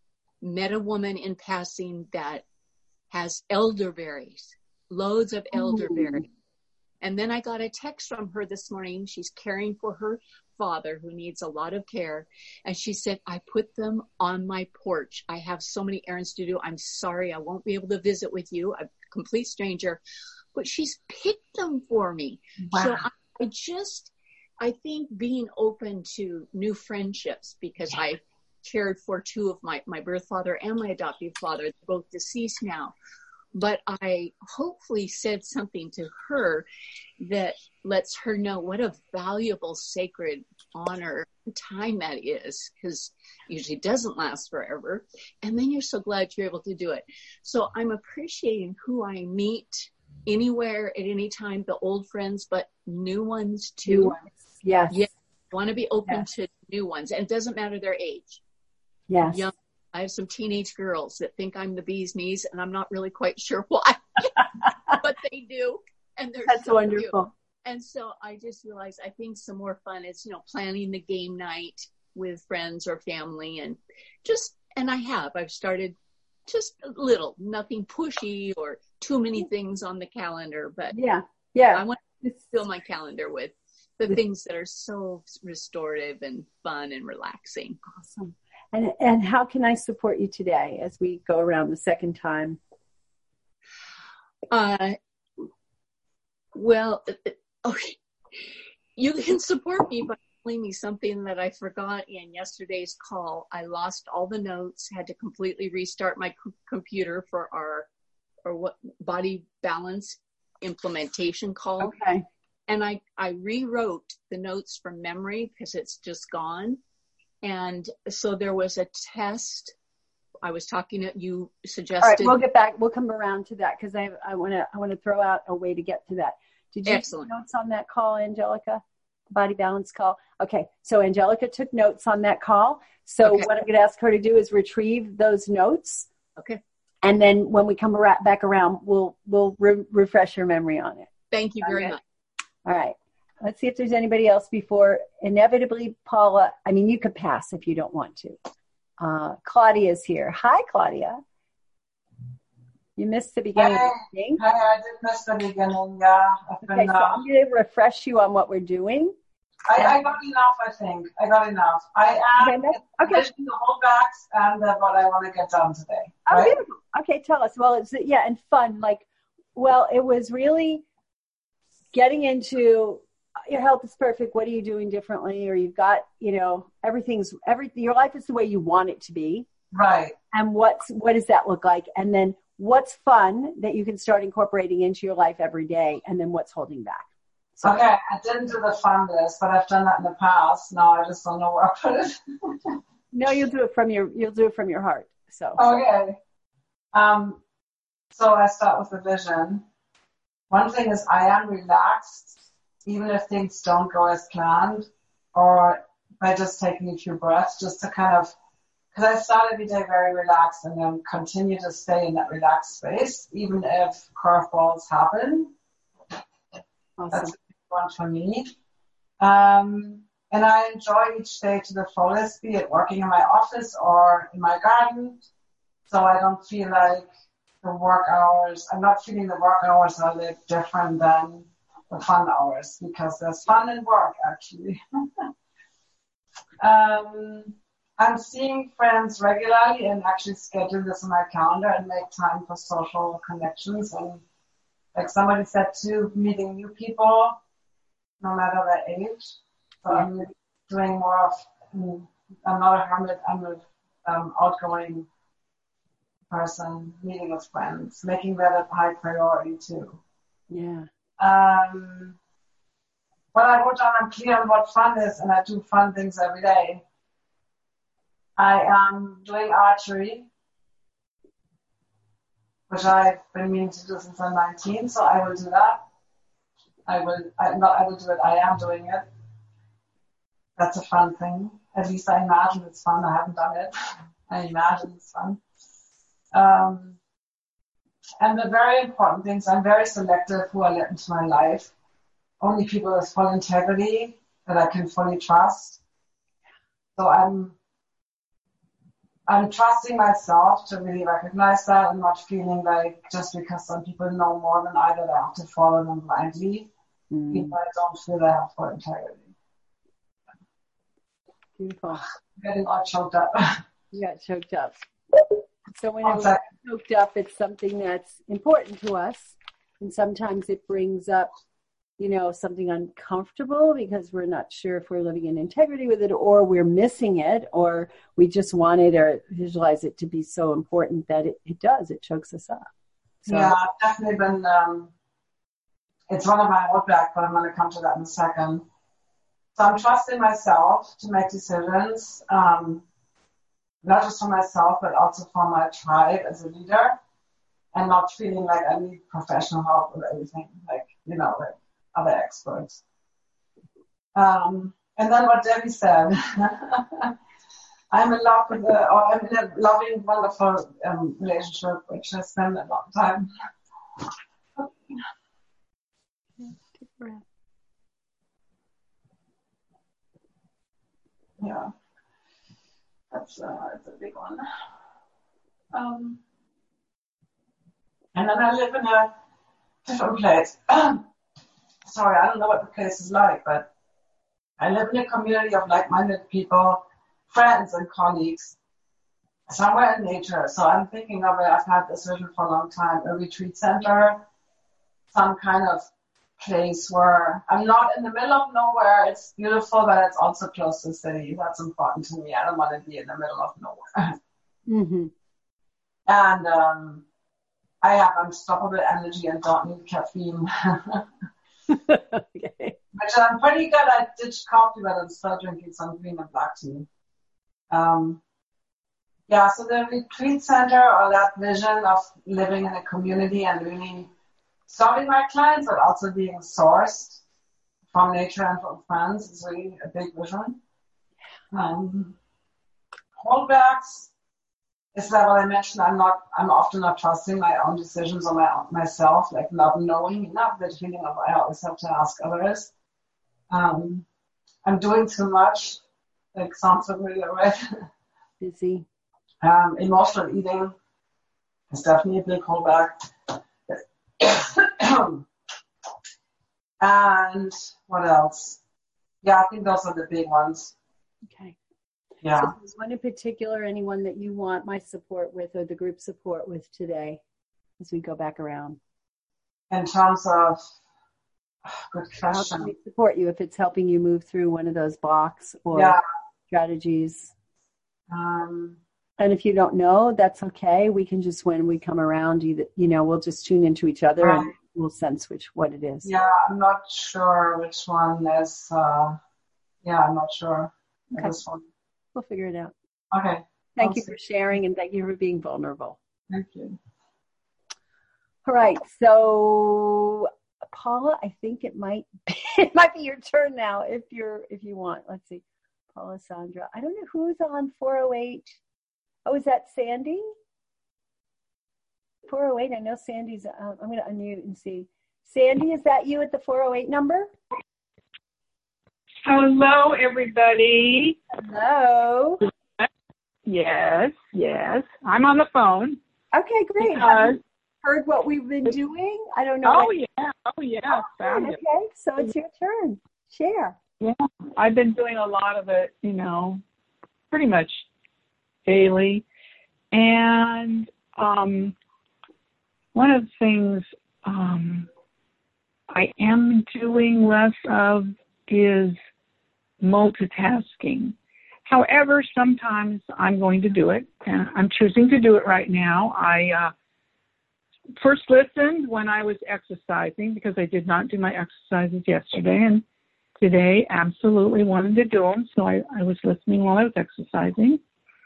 Speaker 8: met a woman in passing that has elderberries, loads of elderberries. Ooh. And then I got a text from her this morning. She's caring for her father who needs a lot of care. And she said, I put them on my porch. I have so many errands to do. I'm sorry, I won't be able to visit with you. I'm a complete stranger. But she's picked them for me. Wow. So I, I just, I think being open to new friendships, because yeah. I cared for two of my, my birth father and my adoptive father, they're both deceased now. But I hopefully said something to her that lets her know what a valuable, sacred honor time that is, because usually doesn't last forever. And then you're so glad you're able to do it. So I'm appreciating who I meet anywhere at any time, the old friends, but new ones too.
Speaker 1: New ones. Yes.
Speaker 8: Yes. I want to be open
Speaker 1: yes.
Speaker 8: to new ones. And it doesn't matter their age.
Speaker 1: Yes.
Speaker 8: Young. I have some teenage girls that think I'm the bee's knees, and I'm not really quite sure why, but they do. And they're
Speaker 1: That's
Speaker 8: so
Speaker 1: wonderful.
Speaker 8: Cute. And so I just realized I think some more fun is, you know, planning the game night with friends or family, and just, and I have, I've started just a little, nothing pushy or too many things on the calendar, but
Speaker 1: yeah, yeah.
Speaker 8: I want to fill my calendar with the things that are so restorative and fun and relaxing.
Speaker 1: Awesome. And and how can I support you today as we go around the second time?
Speaker 8: Uh, well, okay. You can support me by telling me something that I forgot in yesterday's call. I lost all the notes, had to completely restart my c- computer for our or what body balance implementation call.
Speaker 1: Okay.
Speaker 8: And I, I rewrote the notes from memory because it's just gone. And so there was a test. I was talking to you suggested.
Speaker 1: All right, we'll get back. We'll come around to that because I I want to I want to throw out a way to get to that. Did you
Speaker 8: Excellent.
Speaker 1: take notes on that call, Angelica? Body balance call. Okay, so Angelica took notes on that call. So
Speaker 8: Okay.
Speaker 1: what I'm going to ask her to do is retrieve those notes.
Speaker 8: Okay.
Speaker 1: And then when we come ar- back around, we'll we'll re- refresh your memory on it.
Speaker 8: Thank you very
Speaker 1: Okay.
Speaker 8: much.
Speaker 1: All right. Let's see if there's anybody else before. Inevitably, Paula, I mean, you could pass if you don't want to. Uh, Claudia's here. Hi, Claudia. You missed the beginning
Speaker 9: Hey,
Speaker 1: of the meeting.
Speaker 9: hey, I did miss the beginning, yeah. I've
Speaker 1: Okay,
Speaker 9: been,
Speaker 1: so
Speaker 9: uh,
Speaker 1: I'm going to refresh you on what we're doing.
Speaker 9: I, I got enough, I think. I got enough. I am
Speaker 1: Okay, okay.
Speaker 9: finishing the whole backs and uh, what I want to get done today.
Speaker 1: Oh,
Speaker 9: Right?
Speaker 1: beautiful. Okay, tell us. Well, it's, yeah, and fun. Like, well, it was really getting into your health is perfect. What are you doing differently? Or you've got, you know, everything's, every, your life is the way you want it to be.
Speaker 9: Right.
Speaker 1: And what's, what does that look like? And then what's fun that you can start incorporating into your life every day? And then what's holding back? So,
Speaker 9: Okay, I didn't do the fun list, but I've done that in the past. Now I just don't know where I put it.
Speaker 1: no, you'll do it from your, you'll do it from your heart. So,
Speaker 9: Okay. Um, so I start with the vision. One thing is I am relaxed, even if things don't go as planned, or by just taking a few breaths, just to kind of, because I start every day very relaxed and then continue to stay in that relaxed space, even if curveballs happen.
Speaker 1: awesome.
Speaker 9: That's a big one for me. Um, and I enjoy each day to the fullest, be it working in my office or in my garden. So I don't feel like the work hours, I'm not feeling the work hours are like different than the fun hours, because there's fun in work actually. um, I'm seeing friends regularly and actually schedule this in my calendar and make time for social connections. And like somebody said too, meeting new people, no matter their age. So
Speaker 1: Yeah.
Speaker 9: I'm doing more of, I'm not a hermit, I'm an um, outgoing person, meeting with friends, making that a high priority too.
Speaker 1: Yeah.
Speaker 9: Um, when I wrote down, I'm clear on what fun is, and I do fun things every day. I am doing archery, which I've been meaning to do since I'm nineteen, so I will do that. I will, I, not I will do it, I am doing it. That's a fun thing. At least I imagine it's fun. I haven't done it. I imagine it's fun. Um, and the very important things, I'm very selective who I let into my life. Only people with full integrity that I can fully trust. So I'm I'm trusting myself to really recognize that and not feeling like just because some people know more than I that I have to follow them blindly.
Speaker 1: Mm.
Speaker 9: People I don't feel they have full integrity.
Speaker 1: Beautiful.
Speaker 9: I'm getting all choked up.
Speaker 1: You got choked up. So when
Speaker 9: One
Speaker 1: we're
Speaker 9: second.
Speaker 1: choked up, it's something that's important to us. And sometimes it brings up, you know, something uncomfortable because we're not sure if we're living in integrity with it, or we're missing it, or we just want it or visualize it to be so important that it, it does. It chokes us up. So,
Speaker 9: Yeah, I've definitely been, um, it's one of my roadblocks, but I'm going to come to that in a second. So I'm trusting myself to make decisions, um, not just for myself, but also for my tribe as a leader, and not feeling like I need professional help with everything, like, you know, like other experts. Um, and then what Debbie said, I'm in love with a, or I'm in a loving, wonderful um, relationship, which I spent a long time.
Speaker 1: Take a breath.
Speaker 9: Yeah, that's, uh, that's a big one. Um, And then I live in a different place. Sorry, I don't know what the place is like, but I live in a community of like-minded people, friends and colleagues, somewhere in nature. So I'm thinking of it, I've had this vision for a long time, a retreat center, some kind of place where I'm not in the middle of nowhere. It's beautiful, but it's also close to the city. That's important to me. I don't want to be in the middle of nowhere.
Speaker 1: Mm-hmm.
Speaker 9: And um, I have unstoppable energy and don't need caffeine.
Speaker 1: Okay.
Speaker 9: Which I'm pretty good. I ditched coffee, but I'm still drinking some green and black tea. Um, yeah, so the retreat center, or that vision of living in a community and really serving my clients, but also being sourced from nature and from friends, is really a big vision. Um, holdbacks is that what I mentioned. I'm not. I'm often not trusting my own decisions or my own, myself, like not knowing, not the feeling of I always have to ask others. Um, I'm doing too much. Like sounds familiar, right?
Speaker 1: Busy.
Speaker 9: Um, emotional eating is definitely a big holdback. And what else? Yeah, I think those are the big ones.
Speaker 1: Okay.
Speaker 9: Yeah.
Speaker 1: So there's one in particular, anyone that you want my support with or the group support with today as we go back around?
Speaker 9: In terms of, good
Speaker 1: How
Speaker 9: question.
Speaker 1: can we support you if it's helping you move through one of those blocks or
Speaker 9: Yeah.
Speaker 1: strategies?
Speaker 9: Um,
Speaker 1: And if you don't know, that's okay. We can just, when we come around, you, you know, we'll just tune into each other
Speaker 9: Right.
Speaker 1: and we'll sense which what it is.
Speaker 9: yeah, I'm not sure which one is, uh, yeah, I'm not sure.
Speaker 1: Okay.
Speaker 9: This one.
Speaker 1: We'll figure it out.
Speaker 9: Okay.
Speaker 1: Thank
Speaker 9: I'll
Speaker 1: you
Speaker 9: see.
Speaker 1: for sharing and thank you for being vulnerable.
Speaker 9: Thank you.
Speaker 1: All right. So Paula, I think it might be, it might be your turn now if you're, if you want. Let's see. Paula, Sandra. I don't know who's on four oh eight. Oh, is that Sandy? four oh eight, I know Sandy's, uh, I'm going to unmute and see. Sandy, is that you at the four oh eight number?
Speaker 3: Hello, everybody.
Speaker 1: Hello.
Speaker 3: Yes, yes. I'm on the phone.
Speaker 1: Okay, great.
Speaker 3: Because,
Speaker 1: Have you heard what we've been doing? I don't know.
Speaker 3: oh,
Speaker 1: what-
Speaker 3: yeah. Oh, yeah.
Speaker 1: Oh,
Speaker 3: Found
Speaker 1: good.
Speaker 3: it.
Speaker 1: Okay, so it's your turn. Share.
Speaker 3: Yeah. I've been doing a lot of it, you know, pretty much daily. And um, one of the things um, I am doing less of is multitasking. However, sometimes I'm going to do it, and I'm choosing to do it right now. I uh, first listened when I was exercising because I did not do my exercises yesterday, and today absolutely wanted to do them, so I, I was listening while I was exercising.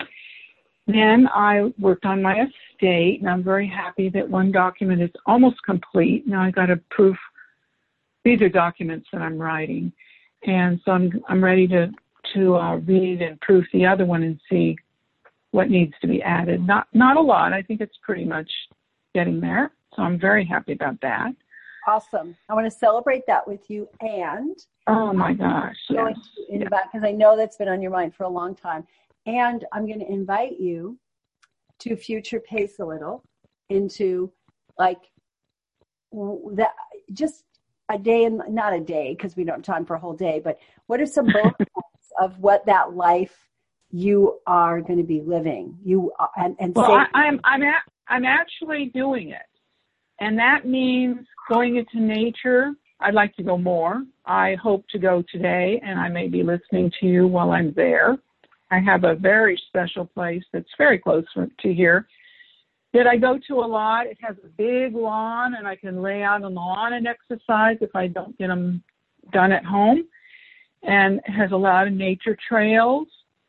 Speaker 3: Then I worked on my estate, and I'm very happy that one document is almost complete. Now I got to proof. These are documents that I'm writing, and so I'm I'm ready to to uh, read and proof the other one and see what needs to be added. Not not a lot. I think it's pretty much getting there. So I'm very happy about that.
Speaker 1: Awesome. I want to celebrate that with you. And
Speaker 3: oh my gosh,
Speaker 1: going
Speaker 3: yes.
Speaker 1: to invite,
Speaker 3: yes.
Speaker 1: because I know that's been on your mind for a long time. And I'm going to invite you to future pace a little into like that, just a day, and not a day because we don't have time for a whole day, but what are some bullet points of what that life you are going to be living? You are, and, and
Speaker 3: well,
Speaker 1: say,
Speaker 3: I, I'm I'm a, I'm actually doing it, and that means going into nature. I'd like to go more. I hope to go today, and I may be listening to you while I'm there. I have a very special place that's very close to here that I go to a lot. It has a big lawn, and I can lay out on the lawn and exercise if I don't get them done at home. And it has a lot of nature trails,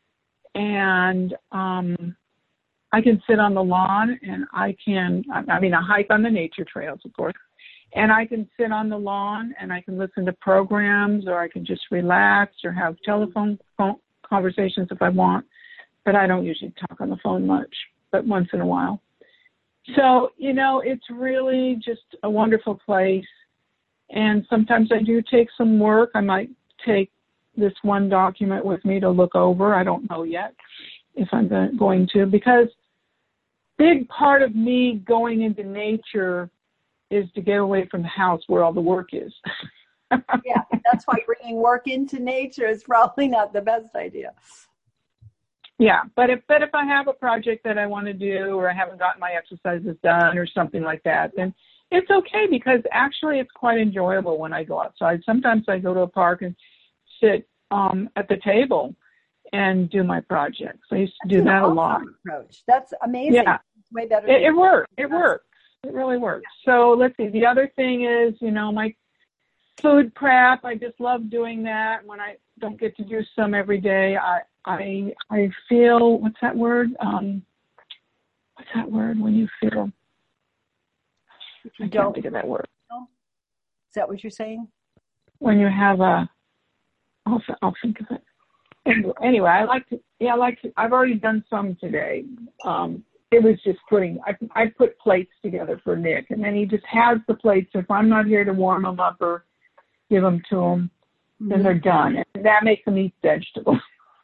Speaker 3: and um, I can sit on the lawn, and I can, I mean, I hike on the nature trails, of course, and I can sit on the lawn, and I can listen to programs, or I can just relax or have telephone phone conversations if I want, but I don't usually talk on the phone much, but once in a while. So, you know, it's really just a wonderful place. And sometimes I do take some work. I might take this one document with me to look over. I don't know yet if I'm going to, because big part of me going into nature is to get away from the house where all the work is.
Speaker 1: Yeah, that's why bringing work into nature is probably not the best idea.
Speaker 3: Yeah, but if but if I have a project that I want to do, or I haven't gotten my exercises done or something like that, then it's okay, because actually it's quite enjoyable when I go outside. Sometimes I go to a park and sit um, at the table and do my projects. I used to do that a lot.
Speaker 1: Approach. That's amazing.
Speaker 3: Yeah,
Speaker 1: it's way better.
Speaker 3: It, it works. It works. It really works. So let's see. The other thing is, you know, my food prep. I just love doing that. When I don't get to do some every day, I I I feel, what's that word? Um, what's that word when you feel?
Speaker 1: If you
Speaker 3: I
Speaker 1: don't
Speaker 3: can't think of that word.
Speaker 1: Is that what you're saying?
Speaker 3: When you have a, I'll, I'll think of it. Anyway, anyway, I like to, yeah, I like to, I've already done some today. Um, it was just putting, I, I put plates together for Nick, and then he just has the plates. If I'm not here to warm them up or give them to him, mm-hmm. then they're done. And that makes them eat vegetables.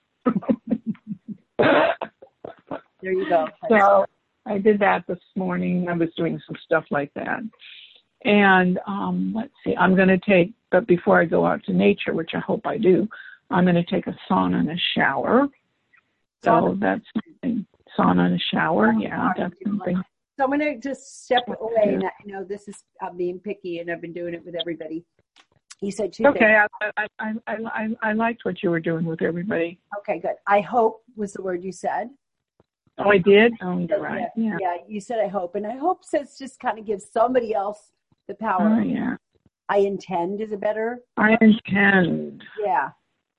Speaker 1: There you go.
Speaker 3: So I did that this morning. I was doing some stuff like that. And um, let's see, I'm going to take, but before I go out to nature, which I hope I do, I'm going to take a sauna and a shower. So sauna. that's something. Sauna and a shower, yeah, that's something.
Speaker 1: So I'm going to just step away, and I know this is, I'm being picky, and I've been doing it with everybody. You said two
Speaker 3: okay,
Speaker 1: things.
Speaker 3: I, I, I, I, I liked what you were doing with everybody.
Speaker 1: Okay, good. I hope was the word you said.
Speaker 3: Oh, I did? Oh, you're right.
Speaker 1: Yeah,
Speaker 3: yeah.
Speaker 1: yeah, you said I hope. And I hope says just kind of gives somebody else the power.
Speaker 3: Oh, yeah.
Speaker 1: I intend is a better.
Speaker 3: I intend.
Speaker 1: Yeah.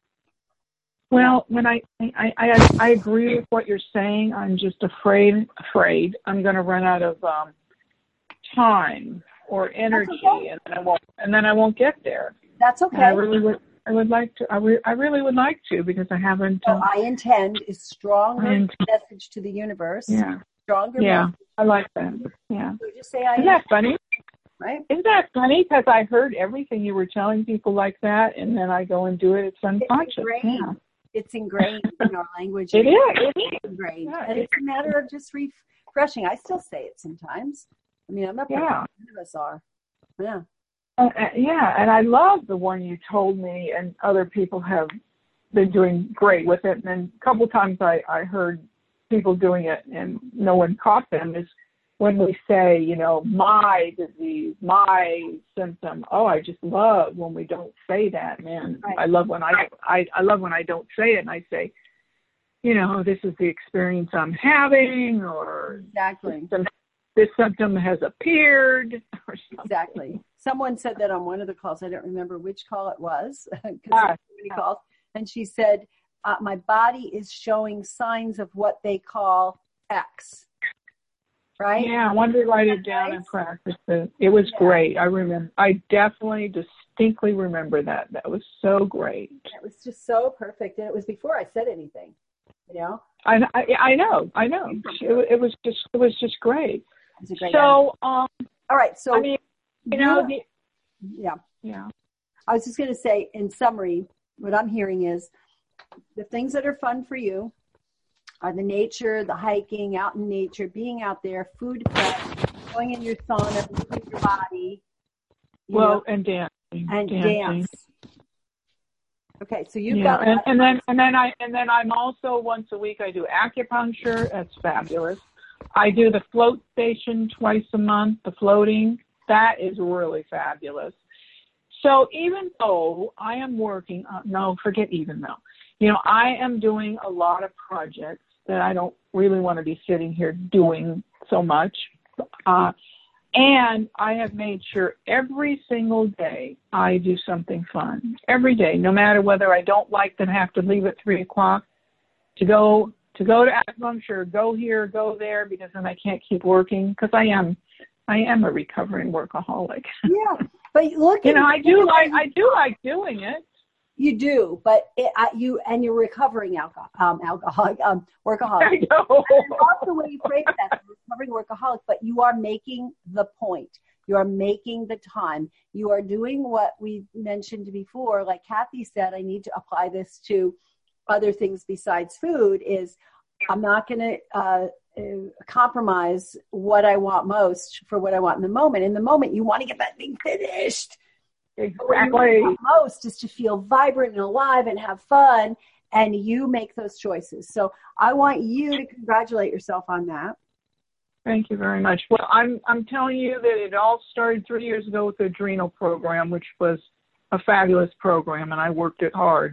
Speaker 3: Well, when I, I, I, I agree with what you're saying. I'm just afraid, afraid I'm going to run out of um, time or energy, okay. and then I won't, and then I won't get there.
Speaker 1: That's okay.
Speaker 3: And I really would, I would like to, I, re, I really would like to, because I haven't.
Speaker 1: So
Speaker 3: uh,
Speaker 1: I intend is stronger
Speaker 3: intend.
Speaker 1: message to the universe.
Speaker 3: Yeah.
Speaker 1: Stronger.
Speaker 3: Yeah,
Speaker 1: message.
Speaker 3: I like that. Yeah.
Speaker 1: So just say I.
Speaker 3: Isn't that funny?
Speaker 1: Right?
Speaker 3: Isn't that funny? Because I heard everything you were telling people like that, and then I go and do it. It's unconscious.
Speaker 1: It's ingrained,
Speaker 3: yeah.
Speaker 1: it's ingrained in our language.
Speaker 3: It is. It
Speaker 1: is ingrained, yeah, and it's a matter of just refreshing. I still say it sometimes. I mean, I'm not.
Speaker 3: Yeah.
Speaker 1: None of us are. Yeah.
Speaker 3: Uh, yeah, and I love the one you told me, and other people have been doing great with it. And then a couple of times I, I heard people doing it and no one caught them, is when we say, you know, my disease, my symptom. Oh, I just love when we don't say that, man. Right. I love when I, I, I love when I don't say it, and I say, you know, this is the experience I'm having, or
Speaker 1: exactly.
Speaker 3: This, this symptom has appeared, or something.
Speaker 1: Exactly. Someone said that on one of the calls. I don't remember which call it was, because
Speaker 3: ah,
Speaker 1: there's so many calls. And she said, uh, my body is showing signs of what they call X. Right?
Speaker 3: Yeah, I wanted to write it down and practice it. It was yeah. great. I remember. I definitely, distinctly remember that. That was so great.
Speaker 1: It was just so perfect, and it was before I said anything. You know.
Speaker 3: I I, I know. I know. It, it was just. It was just great.
Speaker 1: It was a great
Speaker 3: so, um,
Speaker 1: all right. So,
Speaker 3: I mean, you know, the,
Speaker 1: yeah,
Speaker 3: yeah.
Speaker 1: I was just going to say, in summary, what I'm hearing is the things that are fun for you are the nature, the hiking, out in nature, being out there, food prep, going in your sauna, moving your body. You
Speaker 3: well,
Speaker 1: know,
Speaker 3: and dancing.
Speaker 1: And
Speaker 3: dancing.
Speaker 1: dance. Okay, so you've
Speaker 3: yeah,
Speaker 1: got
Speaker 3: and, and then and then I and then I'm also once a week I do acupuncture. That's fabulous. I do the float station twice a month, the floating. That is really fabulous. So even though I am working, uh, no, forget even though. You know, I am doing a lot of projects that I don't really want to be sitting here doing so much. Uh, and I have made sure every single day I do something fun. Every day, no matter whether I don't like to have to leave at three o'clock to go to go to acupuncture, go here, go there, because then I can't keep working, because I am I am a recovering workaholic.
Speaker 1: Yeah, but look,
Speaker 3: you know, I do like I do like doing it.
Speaker 1: You do, but it, uh, you and you're recovering alcohol, um, alcoholic, um, workaholic.
Speaker 3: I know.
Speaker 1: I love the way you phrase that, recovering workaholic. But you are making the point. You are making the time. You are doing what we mentioned before. Like Kathy said, I need to apply this to other things besides food. Is I'm not going to uh, uh, compromise what I want most for what I want in the moment. In the moment, you want to get that thing finished.
Speaker 3: Exactly.
Speaker 1: What you want most is to feel vibrant and alive and have fun, and you make those choices. So I want you to congratulate yourself on that.
Speaker 3: Thank you very much. Well, I'm I'm telling you that it all started three years ago with the Adrenal program, which was a fabulous program, and I worked it hard.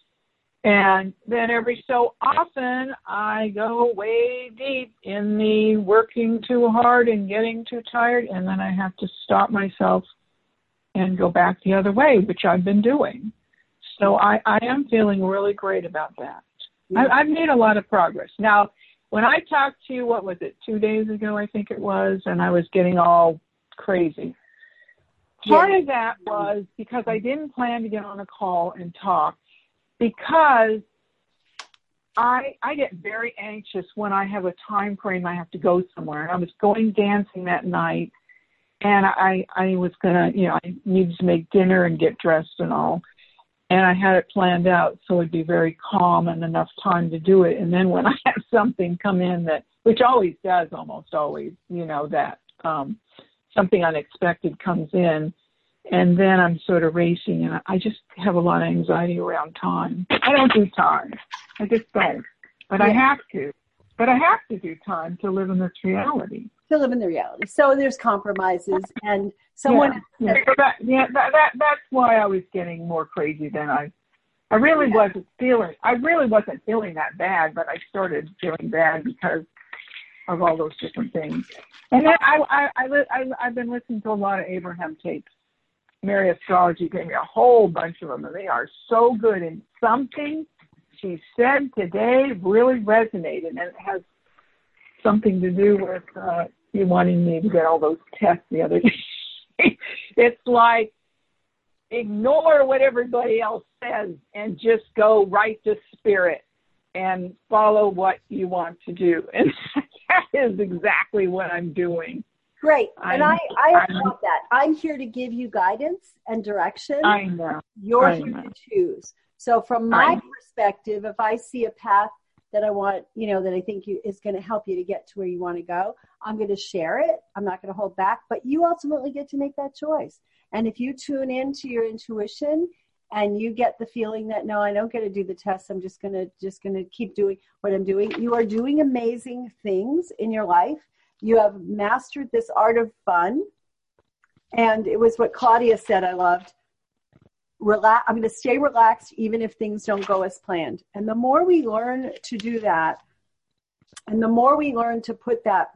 Speaker 3: And then every so often, I go way deep in the working too hard and getting too tired, and then I have to stop myself and go back the other way, which I've been doing. So I, I am feeling really great about that. Yeah. I, I've made a lot of progress. Now, when I talked to you, what was it, two days ago, I think it was, and I was getting all crazy. Part yeah. of that was because I didn't plan to get on a call and talk, because I I get very anxious when I have a time frame I have to go somewhere. And I was going dancing that night, and I, I was going to, you know, I needed to make dinner and get dressed and all. And I had it planned out so it'd be very calm and enough time to do it. And then when I have something come in that, which always does, almost always, you know, that um, something unexpected comes in, and then I'm sort of racing, and I just have a lot of anxiety around time. I don't do time. I just don't. But yeah. I have to. But I have to do time to live in this reality.
Speaker 1: To live in the reality. So there's compromises, and someone.
Speaker 3: Yeah, yeah, so that, yeah that, that, that's why I was getting more crazy than I. I really yeah. wasn't feeling. I really wasn't feeling that bad, but I started feeling bad because of all those different things. And then I, I, I, I, I've been listening to a lot of Abraham tapes. Mary Astrology gave me a whole bunch of them, and they are so good. And something she said today really resonated, and it has something to do with uh, you wanting me to get all those tests the other day. It's like, ignore what everybody else says and just go right to spirit and follow what you want to do. And that is exactly what I'm doing.
Speaker 1: Great. And I'm, I, I
Speaker 3: I'm,
Speaker 1: love that. I'm here to give you guidance and direction.
Speaker 3: I know.
Speaker 1: You're
Speaker 3: I
Speaker 1: here
Speaker 3: know.
Speaker 1: to choose. So from my perspective, if I see a path that I want, you know, that I think you, is going to help you to get to where you want to go, I'm going to share it. I'm not going to hold back, but you ultimately get to make that choice. And if you tune into your intuition and you get the feeling that, no, I don't get to do the test, I'm just going to, just going to keep doing what I'm doing. You are doing amazing things in your life. You have mastered this art of fun. And it was what Claudia said I loved. Relax, I'm going to stay relaxed even if things don't go as planned. And the more we learn to do that, and the more we learn to put that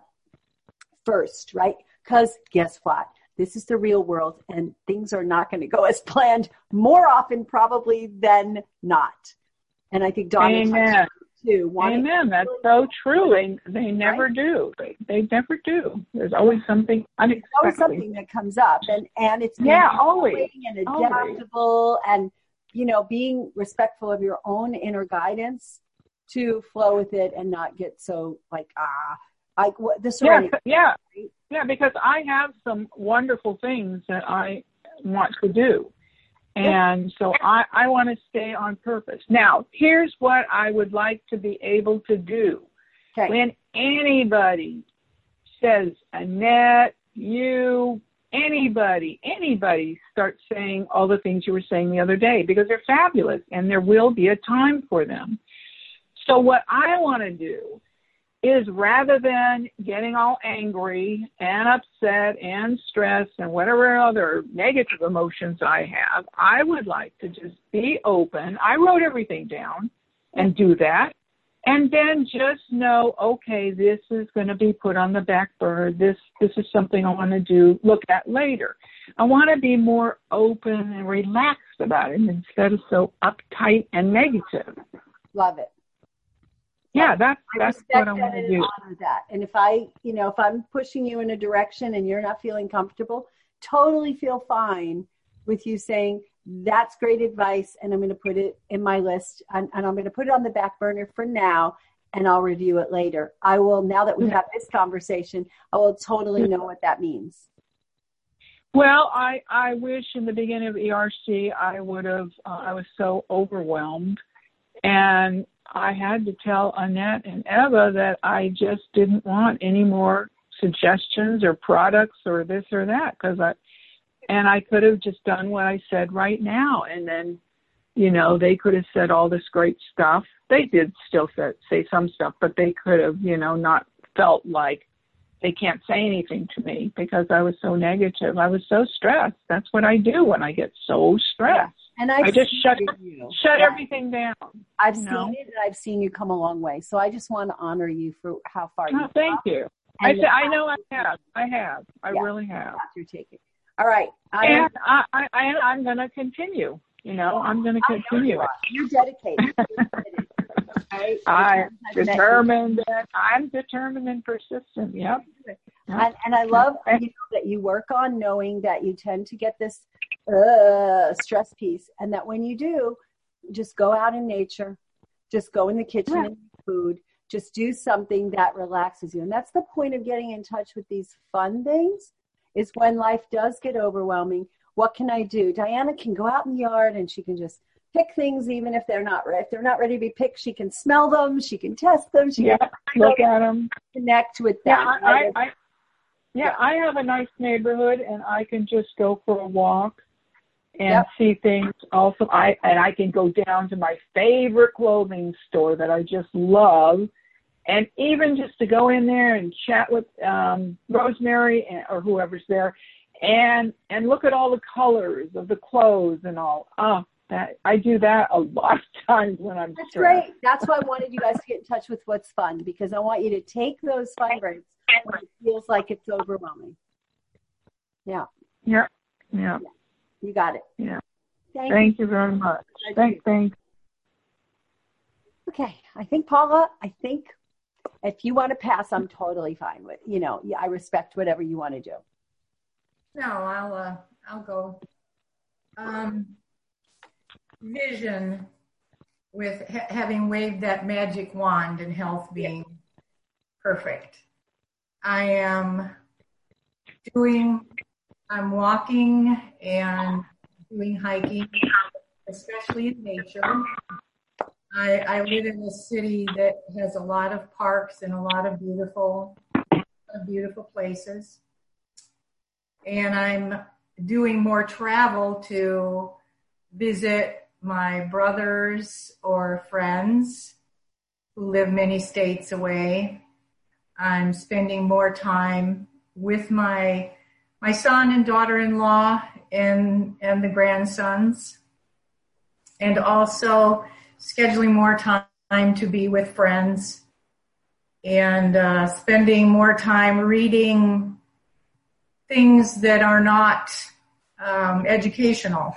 Speaker 1: first, right? Because guess what? This is the real world, and things are not going to go as planned more often probably than not. And I think Donna
Speaker 3: Amen.
Speaker 1: Too.
Speaker 3: Amen. That's so true. They they never right? do. They, they never do. There's always something unexpected.
Speaker 1: There's always something that comes up, and and it's
Speaker 3: yeah, always
Speaker 1: and adaptable, always. And you know, being respectful of your own inner guidance to flow with it and not get so like ah like what this.
Speaker 3: Yeah, yeah, yeah. Because I have some wonderful things that I want to do. And so I, I want to stay on purpose. Now, here's what I would like to be able to do.
Speaker 1: Okay.
Speaker 3: When anybody says, Annette, you, anybody, anybody starts saying all the things you were saying the other day, because they're fabulous and there will be a time for them. So what I want to do is, rather than getting all angry and upset and stressed and whatever other negative emotions I have, I would like to just be open. I wrote everything down and do that. And then just know, okay, this is going to be put on the back burner. This, this is something I want to do, look at later. I want to be more open and relaxed about it instead of so uptight and negative.
Speaker 1: Love it.
Speaker 3: Yeah, that's, that's what I want
Speaker 1: to
Speaker 3: do.
Speaker 1: Honor that. And if I, you know, if I'm pushing you in a direction and you're not feeling comfortable, totally feel fine with you saying, that's great advice, and I'm going to put it in my list, and, and I'm going to put it on the back burner for now, and I'll review it later. I will, now that we've had this conversation, I will totally know what that means.
Speaker 3: Well, I, I wish in the beginning of E R C I would have, uh, I was so overwhelmed, and I had to tell Annette and Eva that I just didn't want any more suggestions or products or this or that, because I, and I could have just done what I said right now, and then, you know, they could have said all this great stuff. They did still say, say some stuff, but they could have, you know, not felt like they can't say anything to me because I was so negative. I was so stressed. That's what I do when I get so stressed.
Speaker 1: And I've
Speaker 3: I just shut
Speaker 1: you.
Speaker 3: shut
Speaker 1: yeah.
Speaker 3: everything down.
Speaker 1: I've
Speaker 3: you
Speaker 1: seen
Speaker 3: know?
Speaker 1: it, and I've seen you come a long way. So I just want to honor you for how far
Speaker 3: oh,
Speaker 1: you've
Speaker 3: thank
Speaker 1: come.
Speaker 3: you. I, th- I know I have. I have. I
Speaker 1: yeah,
Speaker 3: really have.
Speaker 1: You're taking. All right. I
Speaker 3: and I, I, I, I'm going to continue. You know, I'm going to continue
Speaker 1: you
Speaker 3: it.
Speaker 1: You're dedicated. You're dedicated. Right?
Speaker 3: I'm determined. And I'm determined and persistent. Yep. yep.
Speaker 1: And, and I love you know, that you work on knowing that you tend to get this uh, stress piece, and that when you do, just go out in nature, just go in the kitchen
Speaker 3: yeah.
Speaker 1: and eat food, just do something that relaxes you. And that's the point of getting in touch with these fun things, is when life does get overwhelming. What can I do? Diana can go out in the yard and she can just pick things, even if they're not if they're not ready to be picked. She can smell them. She can test them. She
Speaker 3: yeah,
Speaker 1: can
Speaker 3: look at them.
Speaker 1: Connect with
Speaker 3: yeah,
Speaker 1: them.
Speaker 3: I, I, I, yeah, I have a nice neighborhood, and I can just go for a walk and
Speaker 1: yep.
Speaker 3: see things. Also, I and I can go down to my favorite clothing store that I just love, and even just to go in there and chat with um, Rosemary and, or whoever's there. And and look at all the colors of the clothes and all. Oh, that I do that a lot of times when I'm
Speaker 1: That's
Speaker 3: stressed.
Speaker 1: great. That's why I wanted you guys to get in touch with what's fun, because I want you to take those fun breaks when it feels like it's overwhelming. Yeah.
Speaker 3: Yeah. Yeah.
Speaker 1: yeah. You got it.
Speaker 3: Yeah.
Speaker 1: Thank,
Speaker 3: Thank
Speaker 1: you.
Speaker 3: you very much.
Speaker 1: Thank
Speaker 3: Thank,
Speaker 1: you.
Speaker 3: thank.
Speaker 1: Okay. I think, Paula, I think if you want to pass, I'm totally fine with, you know, I respect whatever you want to do.
Speaker 10: No, I'll uh, I'll go. Um, vision with ha- having waved that magic wand and health being perfect. I am doing. I'm walking and doing hiking, especially in nature. I, I live in a city that has a lot of parks and a lot of beautiful, beautiful places. And I'm doing more travel to visit my brothers or friends who live many states away. I'm spending more time with my my son and daughter-in-law and and the grandsons, and also scheduling more time to be with friends, and uh, spending more time reading things that are not um, educational.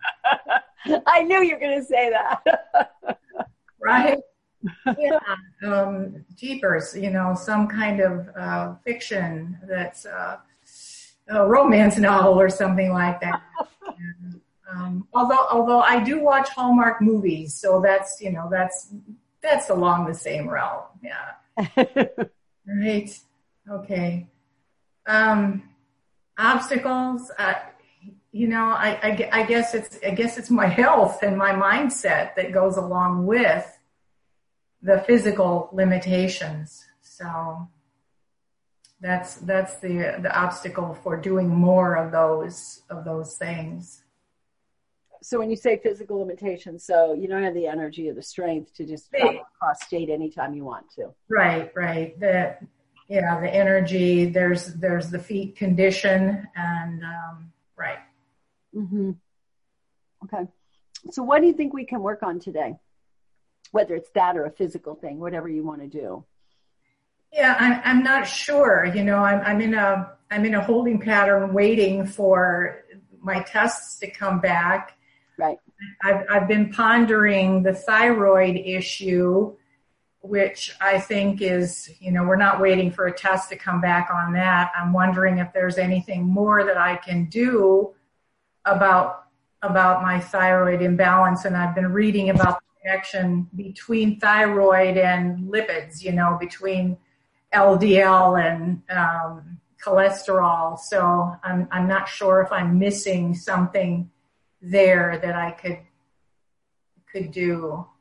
Speaker 1: I knew you were going to say that.
Speaker 10: Right? Yeah. Um, jeepers, you know, some kind of uh, fiction that's uh, a romance novel or something like that. And, um, although, although I do watch Hallmark movies, so that's, you know, that's, that's along the same realm. Yeah. Right. Okay. Um, obstacles, uh, you know, I, I, I guess it's, I guess it's my health and my mindset that goes along with the physical limitations. So that's, that's the, the obstacle for doing more of those, of those things.
Speaker 1: So when you say physical limitations, so you don't have the energy or the strength to just travel across state anytime you want to.
Speaker 10: Right, right. The, yeah, the energy, there's, there's the feet condition and, um, right.
Speaker 1: Mm-hmm. Okay. So what do you think we can work on today? Whether it's that or a physical thing, whatever you want to do.
Speaker 10: Yeah, I'm, I'm not sure. You know, I'm, I'm in a, I'm in a holding pattern waiting for my tests to come back.
Speaker 1: Right.
Speaker 10: I've, I've been pondering the thyroid issue, which I think is, you know, we're not waiting for a test to come back on that. I'm wondering if there's anything more that I can do about, about my thyroid imbalance. And I've been reading about the connection between thyroid and lipids, you know, between L D L and, um, cholesterol. So I'm, I'm not sure if I'm missing something there that I could, could do.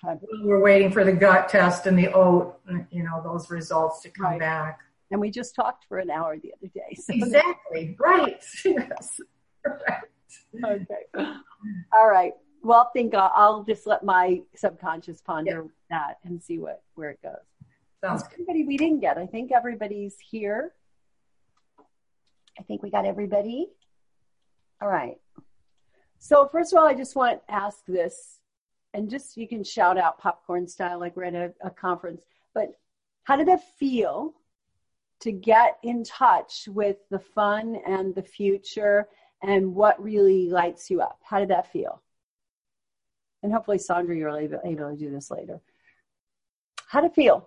Speaker 1: Okay.
Speaker 10: We're waiting for the gut test and the oat, you know, those results to come
Speaker 1: right.
Speaker 10: back.
Speaker 1: And we just talked for an hour the other day. So.
Speaker 10: Exactly. Right. Yes. Right.
Speaker 1: Okay. All right. Well, I think I'll, I'll just let my subconscious ponder yeah. that and see what where it goes.
Speaker 10: Sounds
Speaker 1: good. Everybody we didn't get. I think everybody's here. I think we got everybody. All right. So first of all, I just want to ask this, and just you can shout out popcorn style like we're at a, a conference, but how did it feel to get in touch with the fun and the future and what really lights you up? How did that feel? And hopefully, Sandra, you're able, able to do this later. How did it feel?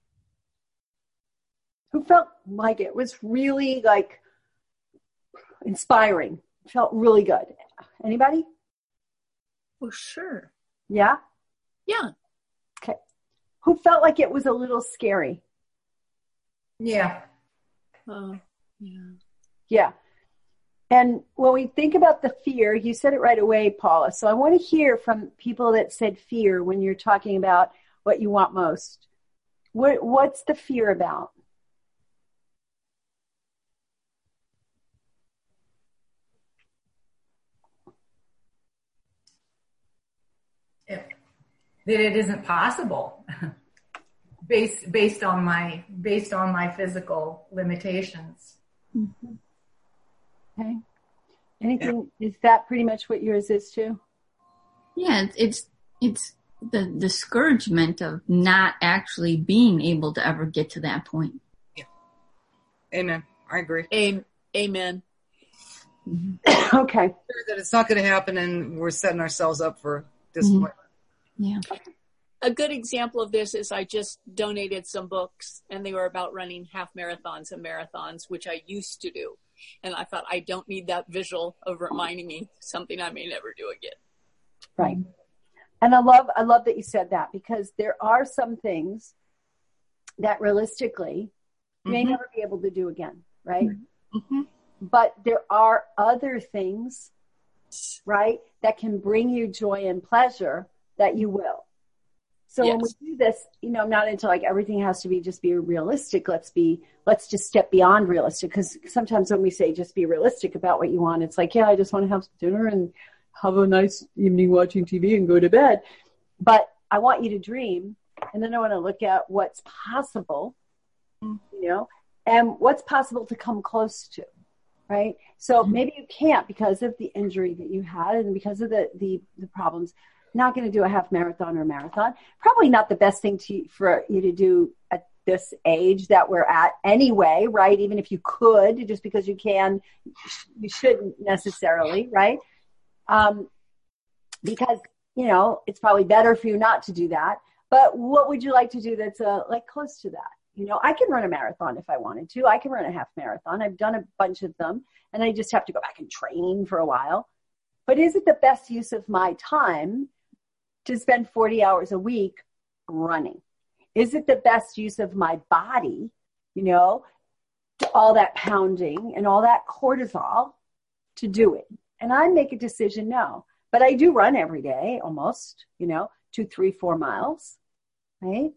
Speaker 1: Who felt like it was really like inspiring? Felt really good. Anybody?
Speaker 8: Well, sure.
Speaker 1: Yeah?
Speaker 8: Yeah.
Speaker 1: Okay. Who felt like it was a little scary?
Speaker 10: Yeah.
Speaker 8: Oh, yeah.
Speaker 1: Yeah. And when we think about the fear, you said it right away, Paula. So I want to hear from people that said fear when you're talking about what you want most. What What's the fear about?
Speaker 10: If, that it isn't possible based based on my based on my physical limitations.
Speaker 1: Mm-hmm. Okay. Anything, yeah. Is that pretty much what yours is too?
Speaker 5: Yeah, it's, it's, it's the discouragement of not actually being able to ever get to that point.
Speaker 4: Yeah. Amen. I agree.
Speaker 8: Amen.
Speaker 1: Mm-hmm. Okay.
Speaker 4: That it's not going to happen and we're setting ourselves up for disappointment.
Speaker 5: Mm-hmm. Yeah.
Speaker 8: A good example of this is I just donated some books and they were about running half marathons and marathons, which I used to do. And I thought, I don't need that visual of reminding me something I may never do again.
Speaker 1: Right. And I love, I love that you said that, because there are some things that realistically you may mm-hmm. never be able to do again. Right.
Speaker 10: Mm-hmm.
Speaker 1: But there are other things, right, that can bring you joy and pleasure that you will. So yes. when we do this, you know, not into like everything has to be just be realistic. Let's be, let's just step beyond realistic. Because sometimes when we say just be realistic about what you want, it's like, yeah, I just want to have dinner and have a nice evening watching T V and go to bed. But I want you to dream. And then I want to look at what's possible, you know, and what's possible to come close to. Right. So mm-hmm. maybe you can't because of the injury that you had and because of the, the, the problems. Not going to do a half marathon or marathon. Probably not the best thing to, for you to do at this age that we're at anyway, right? Even if you could, just because you can, you shouldn't necessarily, right? Um, because, you know, it's probably better for you not to do that. But what would you like to do that's uh, like close to that? You know, I can run a marathon if I wanted to. I can run a half marathon. I've done a bunch of them, and I just have to go back and train for a while. But is it the best use of my time to spend forty hours a week running? Is it the best use of my body, you know, all that pounding and all that cortisol to do it? And I make a decision, no. But I do run every day, almost, you know, two, three, four miles, right?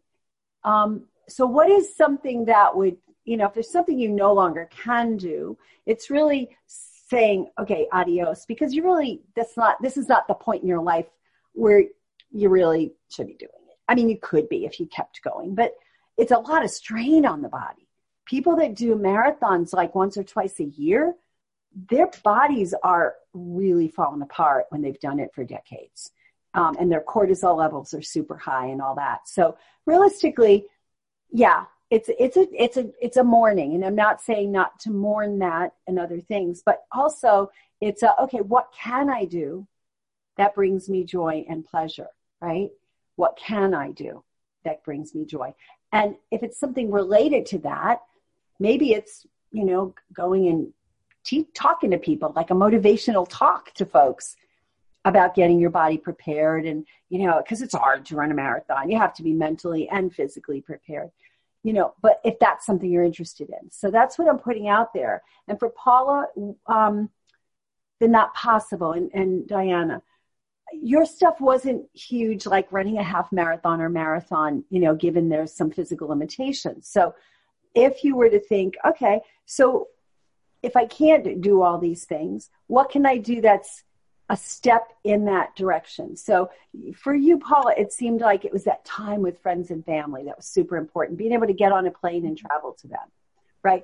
Speaker 1: Um, so what is something that would, you know, if there's something you no longer can do, it's really saying, okay, adios, because you really, that's not, this is not the point in your life where you really should be doing it. I mean, you could be if you kept going, but it's a lot of strain on the body. People that do marathons like once or twice a year, their bodies are really falling apart when they've done it for decades. Um, and their cortisol levels are super high and all that. So realistically, yeah, it's, it's a, it's a, it's a mourning. And I'm not saying not to mourn that and other things, but also it's a, okay, what can I do that brings me joy and pleasure? Right? What can I do that brings me joy? And if it's something related to that, maybe it's, you know, going and te- talking to people, like a motivational talk to folks about getting your body prepared. And, you know, because it's hard to run a marathon. You have to be mentally and physically prepared, you know, but if that's something you're interested in. So that's what I'm putting out there. And for Paula, um, the not possible, and, and Diana, your stuff wasn't huge, like running a half marathon or marathon, you know, given there's some physical limitations. So if you were to think, okay, so if I can't do all these things, what can I do that's a step in that direction? So for you, Paula, it seemed like it was that time with friends and family that was super important, being able to get on a plane and travel to them, right?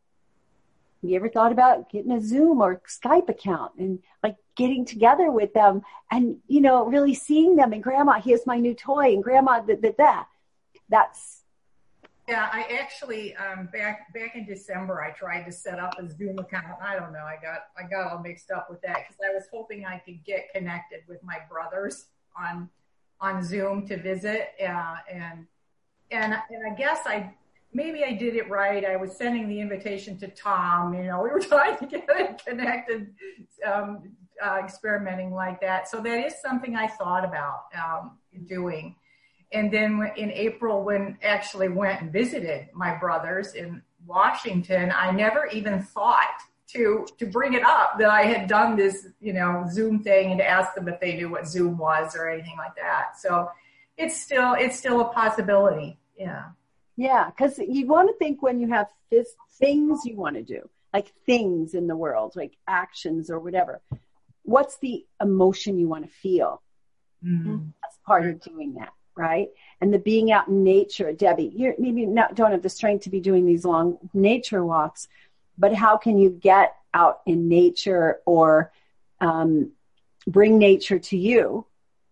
Speaker 1: You ever thought about getting a Zoom or Skype account and like getting together with them and, you know, really seeing them and grandma, here's my new toy and grandma, that, that, that. That's.
Speaker 10: Yeah, I actually, um, back, back in December, I tried to set up a Zoom account. I don't know. I got, I got all mixed up with that because I was hoping I could get connected with my brothers on, on Zoom to visit. Uh, and, and, and I guess I, maybe I did it right. I was sending the invitation to Tom. You know, we were trying to get it connected, um, uh, experimenting like that. So that is something I thought about um, doing. And then in April, when actually went and visited my brothers in Washington, I never even thought to to bring it up that I had done this, you know, Zoom thing and to ask them if they knew what Zoom was or anything like that. So it's still it's still a possibility. Yeah.
Speaker 1: Yeah, because you want to think when you have this, things you want to do, like things in the world, like actions or whatever. What's the emotion you want to feel? Mm-hmm. That's part of doing that, right? And the being out in nature, Debbie, you maybe not don't have the strength to be doing these long nature walks, but how can you get out in nature or um, bring nature to you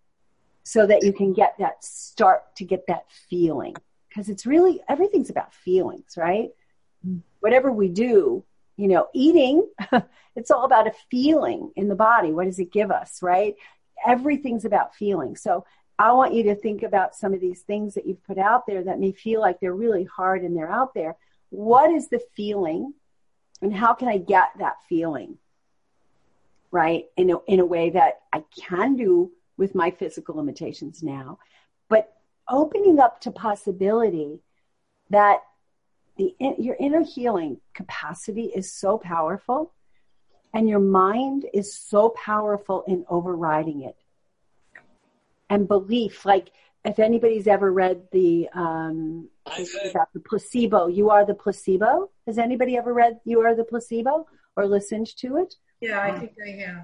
Speaker 1: so that you can get that start to get that feeling? Because it's really, everything's about feelings, right? Whatever we do, you know, eating, it's all about a feeling in the body. What does it give us, right? Everything's about feeling. So I want you to think about some of these things that you've put out there that may feel like they're really hard and they're out there. What is the feeling and how can I get that feeling, right? In a, in a way that I can do with my physical limitations now, but opening up to possibility that the your inner healing capacity is so powerful and your mind is so powerful in overriding it. And belief, like if anybody's ever read the um, about the placebo, You Are the Placebo. Has anybody ever read You Are the Placebo or listened to it?
Speaker 10: Yeah, I think I have.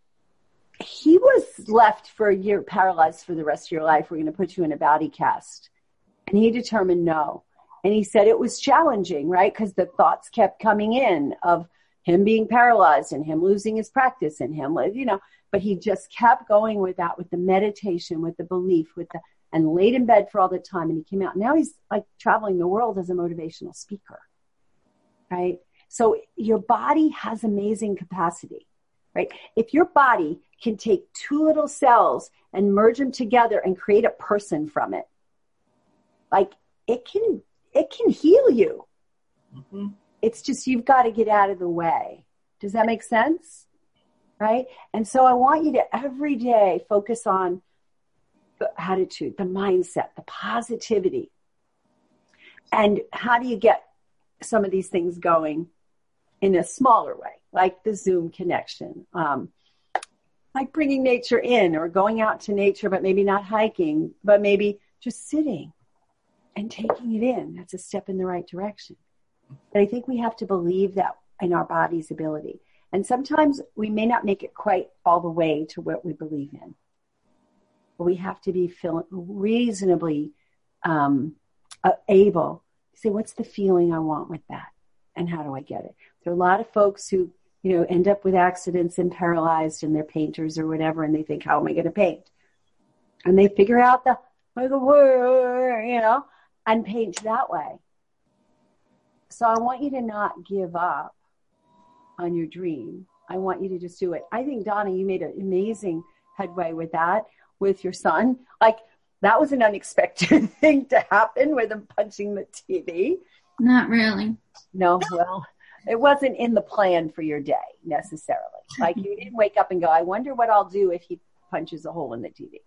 Speaker 1: He was left for a year paralyzed for the rest of your life. We're going to put you in a body cast. And he determined no. And he said it was challenging, right? Because the thoughts kept coming in of him being paralyzed and him losing his practice and him, you know, but he just kept going with that, with the meditation, with the belief, with the, and laid in bed for all the time. And he came out. Now he's like traveling the world as a motivational speaker, right? So your body has amazing capacity. Right? If your body can take two little cells and merge them together and create a person from it, like it can, it can heal you. Mm-hmm. It's just, you've got to get out of the way. Does that make sense? Right? And so I want you to every day focus on the attitude, the mindset, the positivity. And how do you get some of these things going in a smaller way, like the Zoom connection, um, like bringing nature in or going out to nature, but maybe not hiking, but maybe just sitting and taking it in. That's a step in the right direction. But I think we have to believe that in our body's ability. And sometimes we may not make it quite all the way to what we believe in. But we have to be feel- reasonably um, uh, able to say, what's the feeling I want with that? And how do I get it? There are a lot of folks who, you know, end up with accidents and paralyzed and they're painters or whatever. And they think, how am I going to paint? And they figure out the, you know, and paint that way. So I want you to not give up on your dream. I want you to just do it. I think, Donna, you made an amazing headway with that, with your son. Like, that was an unexpected thing to happen with him punching the T V.
Speaker 5: Not really.
Speaker 1: No, well, it wasn't in the plan for your day necessarily. Like, you didn't wake up and go, I wonder what I'll do if he punches a hole in the T V.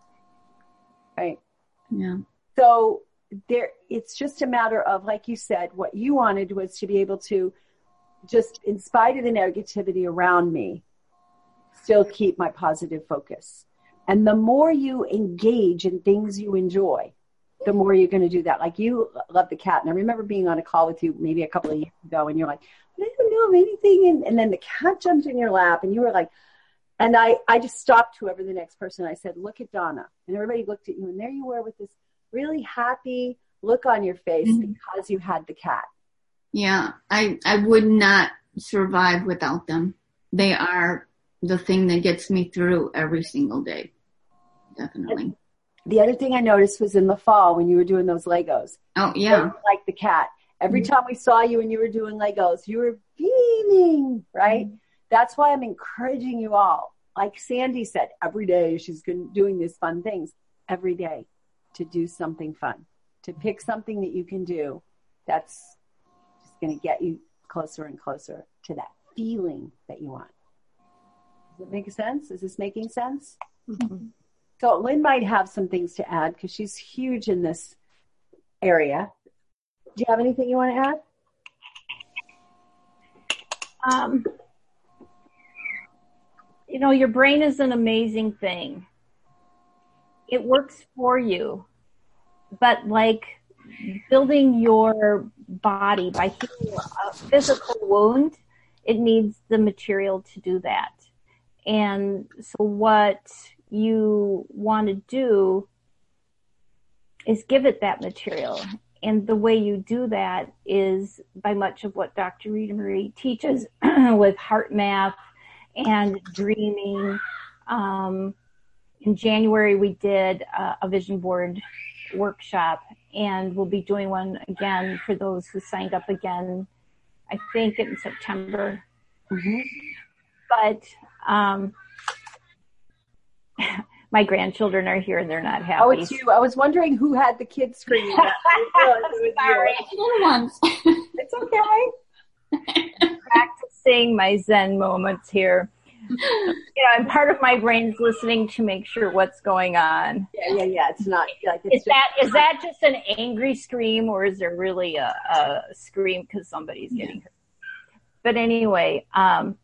Speaker 1: Right?
Speaker 5: Yeah.
Speaker 1: So there, it's just a matter of, like you said, what you wanted was to be able to just, in spite of the negativity around me, still keep my positive focus. And the more you engage in things you enjoy, the more you're going to do that. Like you love the cat. And I remember being on a call with you maybe a couple of years ago and you're like, I don't know of anything. And, and then the cat jumped in your lap and you were like, and I, I just stopped whoever the next person. I said, look at Donna. And everybody looked at you and there you were with this really happy look on your face mm-hmm. because you had the cat.
Speaker 5: Yeah. I, I would not survive without them. They are the thing that gets me through every single day. Definitely.
Speaker 1: And the other thing I noticed was in the fall when you were doing those Legos.
Speaker 5: Oh, yeah.
Speaker 1: Like the cat. Every
Speaker 5: Mm-hmm.
Speaker 1: time we saw you and you were doing Legos, you were beaming, right? Mm-hmm. That's why I'm encouraging you all. Like Sandy said, every day she's doing these fun things. Every day to do something fun. To pick something that you can do that's just going to get you closer and closer to that feeling that you want. Does it make sense? Is this making sense? Mm-hmm. So Lynn might have some things to add because she's huge in this area. Do you have anything you want to add?
Speaker 11: Um, you know, your brain is an amazing thing. It works for you. But like building your body by healing a physical wound, it needs the material to do that. And so what you want to do is give it that material. And the way you do that is by much of what Doctor Rita Marie teaches with heart math and dreaming. Um, in January, we did uh, a vision board workshop, and we'll be doing one again for those who signed up again, I think in September. Mm-hmm. But um, my grandchildren are here and they're not happy.
Speaker 1: Oh, it's you. I was wondering who had the kids screaming.
Speaker 11: Sorry. It's okay. Practicing my Zen moments here. You know, and part of my brain's listening to make sure what's going on.
Speaker 1: Yeah, yeah, yeah. It's not like it's
Speaker 11: is that is that just an angry scream, or is there really a, a scream because somebody's getting hurt? But anyway, um,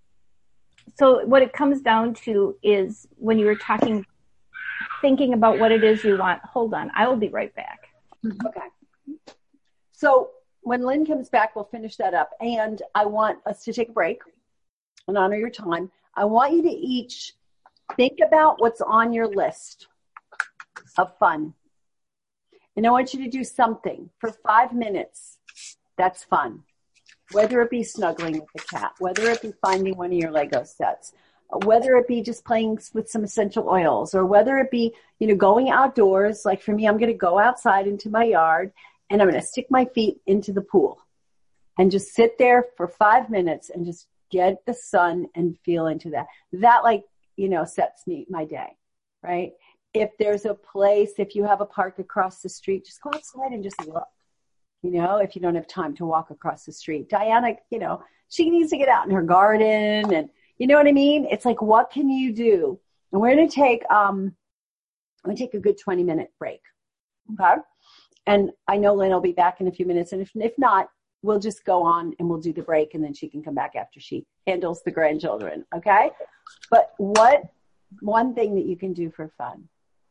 Speaker 11: so what it comes down to is when you were talking, thinking about what it is you want. Hold on, I will be right back.
Speaker 1: Okay. So when Lynn comes back, we'll finish that up, and I want us to take a break and honor your time. I want you to each think about what's on your list of fun. And I want you to do something for five minutes that's fun. Whether it be snuggling with the cat, whether it be finding one of your Lego sets, whether it be just playing with some essential oils, or whether it be, you know, going outdoors. Like for me, I'm going to go outside into my yard and I'm going to stick my feet into the pool and just sit there for five minutes and just get the sun and feel into that. That, like, you know, sets me my day, right? If there's a place, if you have a park across the street, just go outside and just look, you know, if you don't have time to walk across the street. Diana, you know, she needs to get out in her garden and, you know what I mean? It's like, what can you do? And we're going to take, um, I'm going to take a good twenty minute break. Okay. And I know Lynn will be back in a few minutes. And if, if not, we'll just go on and we'll do the break and then she can come back after she handles the grandchildren. Okay. But what one thing that you can do for fun?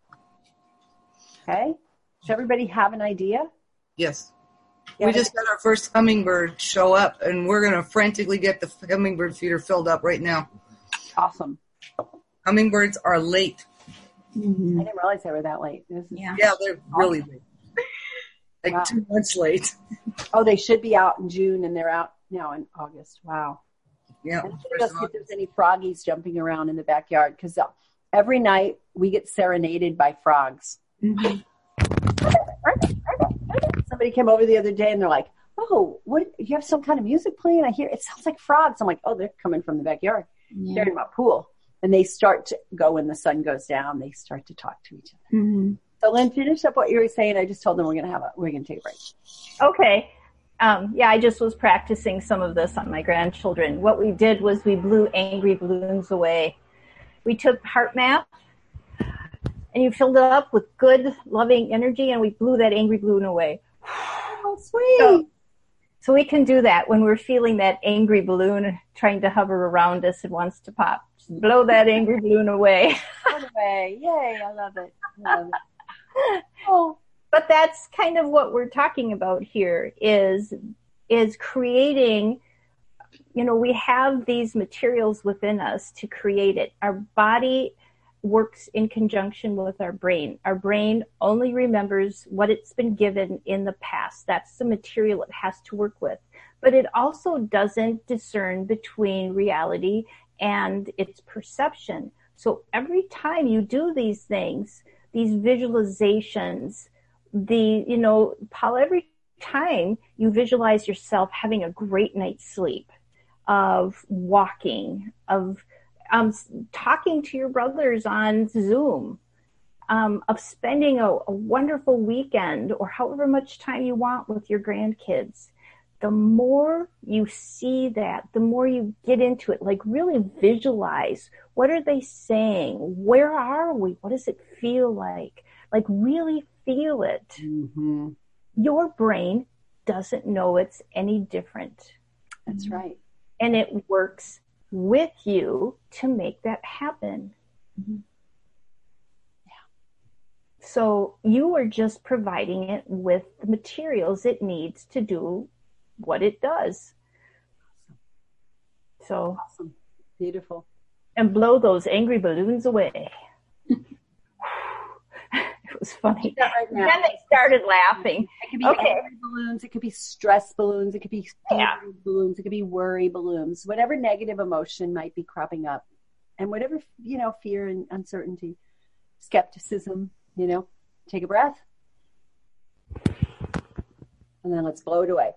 Speaker 1: Okay. Does everybody have an idea?
Speaker 4: Yes.
Speaker 1: Yeah,
Speaker 4: we just had our first hummingbird show up and we're going to frantically get the hummingbird feeder filled up right now.
Speaker 1: Awesome.
Speaker 4: Hummingbirds are late.
Speaker 1: Mm-hmm. I didn't realize they were that late. This is
Speaker 7: Yeah.
Speaker 4: Yeah, they're really
Speaker 1: awesome.
Speaker 4: late. Like
Speaker 1: Wow.
Speaker 4: two months late.
Speaker 1: Oh, they should be out in June and they're out now in August. Wow.
Speaker 4: Yeah.
Speaker 1: I'm curious if there's any froggies jumping around in the backyard because uh, every night we get serenaded by frogs. Mm-hmm. Somebody came over the other day and they're like, oh, what, you have some kind of music playing? I hear it sounds like frogs. I'm like, oh, they're coming from the backyard.
Speaker 5: Yeah.
Speaker 1: They're in my pool. And they start to go when the sun goes down. They start to talk to each other.
Speaker 5: Mm-hmm.
Speaker 1: So Lynn, finish up what you were saying. I just told them we're going to have a, we're going to take a break.
Speaker 11: Okay. Um, yeah, I just was practicing some of this on my grandchildren. What we did was we blew angry balloons away. We took heart math and you filled it up with good, loving energy, and we blew that angry balloon away.
Speaker 1: Oh, sweet.
Speaker 11: So, So we can do that when we're feeling that angry balloon trying to hover around us and wants to pop. Just blow that angry balloon away.
Speaker 1: Away. Yay, I love it. I love it.
Speaker 11: Oh, but that's kind of what we're talking about here is, is creating, you know, we have these materials within us to create it. Our body works in conjunction with our brain. Our brain only remembers what it's been given in the past. That's the material it has to work with. But it also doesn't discern between reality and its perception. So every time you do these things, these visualizations, the, you know, Paul, every time you visualize yourself having a great night's sleep, of walking, of um, talking to your brothers on Zoom, um, of spending a, a wonderful weekend or however much time you want with your grandkids. The more you see that, the more you get into it, like really visualize, what are they saying? Where are we? What does it feel like? Like really feel it.
Speaker 1: Mm-hmm.
Speaker 11: Your brain doesn't know it's any different.
Speaker 1: That's right.
Speaker 11: And it works with you to make that happen.
Speaker 1: Mm-hmm.
Speaker 11: Yeah. So you are just providing it with the materials it needs to do what it does. So
Speaker 1: awesome. Beautiful.
Speaker 11: And blow those angry balloons away. It was funny.
Speaker 1: Right now.
Speaker 11: Then they started laughing.
Speaker 1: It could be
Speaker 11: okay.
Speaker 1: angry balloons. It could be stress balloons. It could be fear
Speaker 11: yeah.
Speaker 1: balloons. It could be worry balloons. Whatever negative emotion might be cropping up, and whatever, you know, fear and uncertainty, skepticism. You know, take a breath, and then let's blow it away.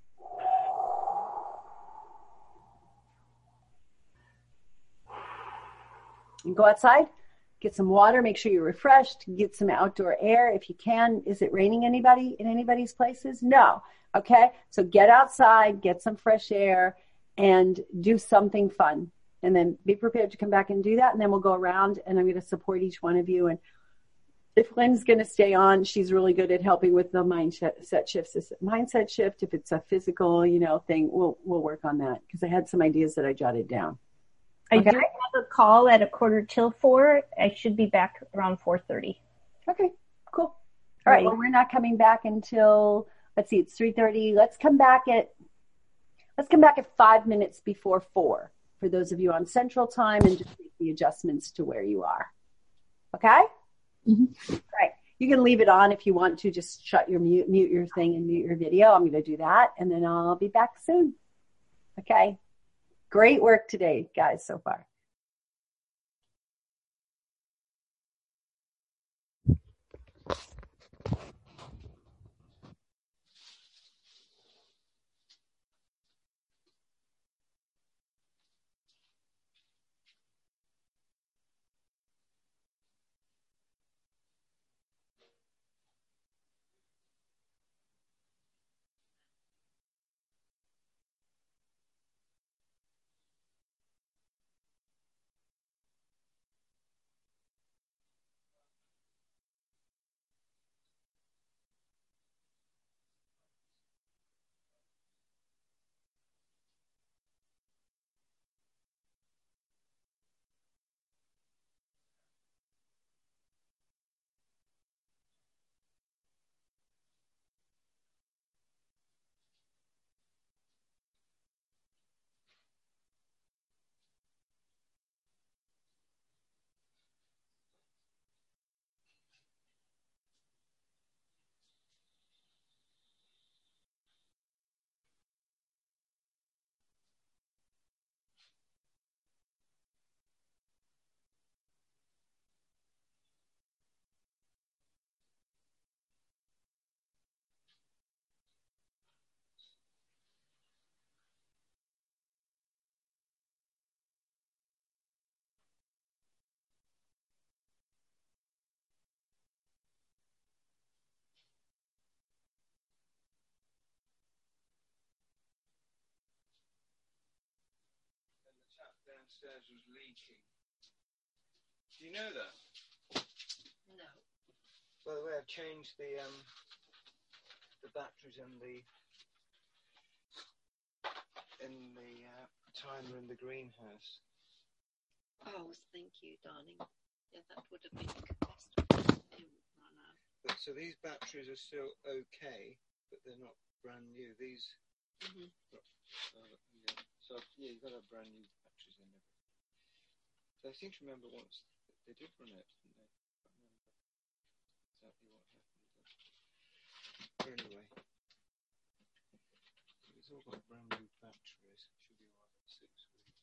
Speaker 1: And go outside. Get some water, make sure you're refreshed, get some outdoor air if you can. Is it raining anybody in anybody's places? No. Okay. So get outside, get some fresh air and do something fun. And then be prepared to come back and do that. And then we'll go around and I'm going to support each one of you. And if Lynn's going to stay on, she's really good at helping with the mindset shifts. Mindset shift, if it's a physical, you know, thing, we'll, we'll work on that because I had some ideas that I jotted down.
Speaker 11: I
Speaker 1: okay.
Speaker 11: do have a call at a quarter till four. I should be back around four thirty.
Speaker 1: Okay, cool. All right. Well, we're not coming back until, let's see, it's three thirty. Let's come back at, let's come back at five minutes before four for those of you on Central Time and just make the adjustments to where you are. Okay?
Speaker 8: Mm-hmm.
Speaker 1: All right. You can leave it on if you want to. Just shut your mute, mute your thing and mute your video. I'm going to do that and then I'll be back soon. Okay? Great work today, guys, so far.
Speaker 12: Downstairs was leaking. Do you know that? No. By the way, I've changed the um the batteries in the in the uh, timer in the greenhouse.
Speaker 6: Oh, thank you, darling. Yeah, that would have been catastrophic. Run out.
Speaker 12: But, so these batteries are still okay, but they're not brand new. These,
Speaker 6: Mm-hmm.
Speaker 12: uh, yeah. So yeah, you've got to have brand new batteries in there. So I seem to remember once they did run it, didn't they? I can't remember exactly what happened. But anyway, so it's all got brand new batteries. Should be all right in six weeks.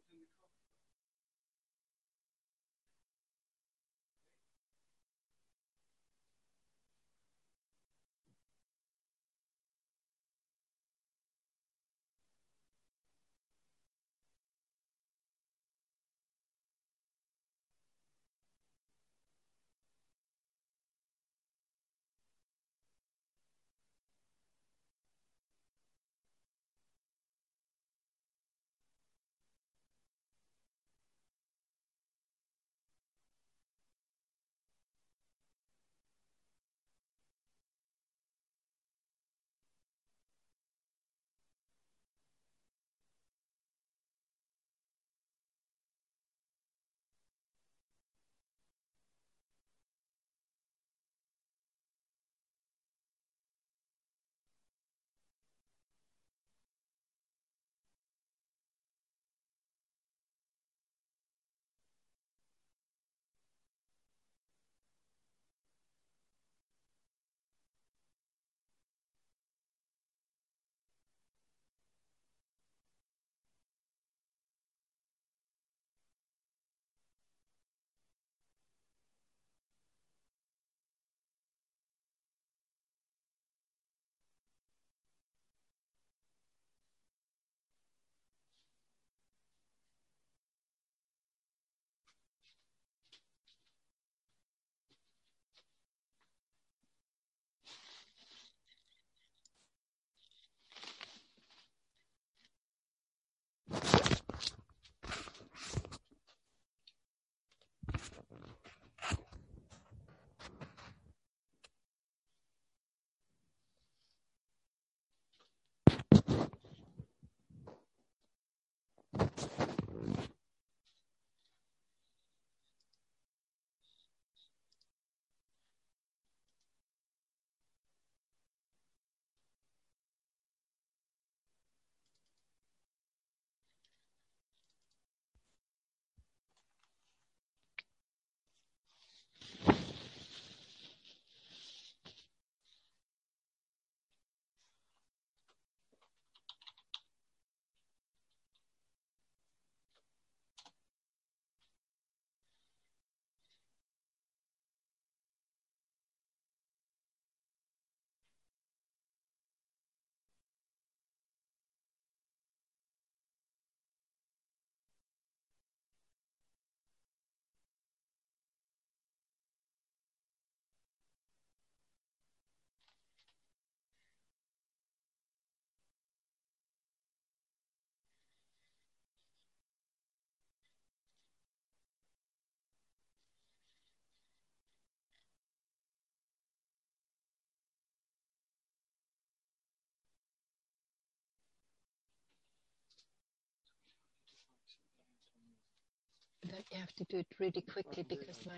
Speaker 6: But you have to do it really quickly because my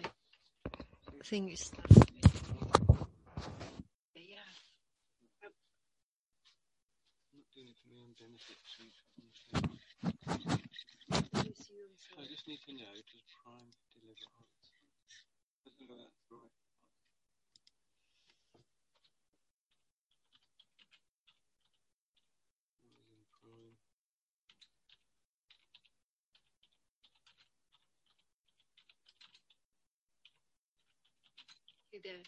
Speaker 6: thing is. Yeah.
Speaker 12: I'm not doing it for my own benefit, sweet. I just need to know to prime deliver odds. Something like that, right? Prime.
Speaker 6: Hey there.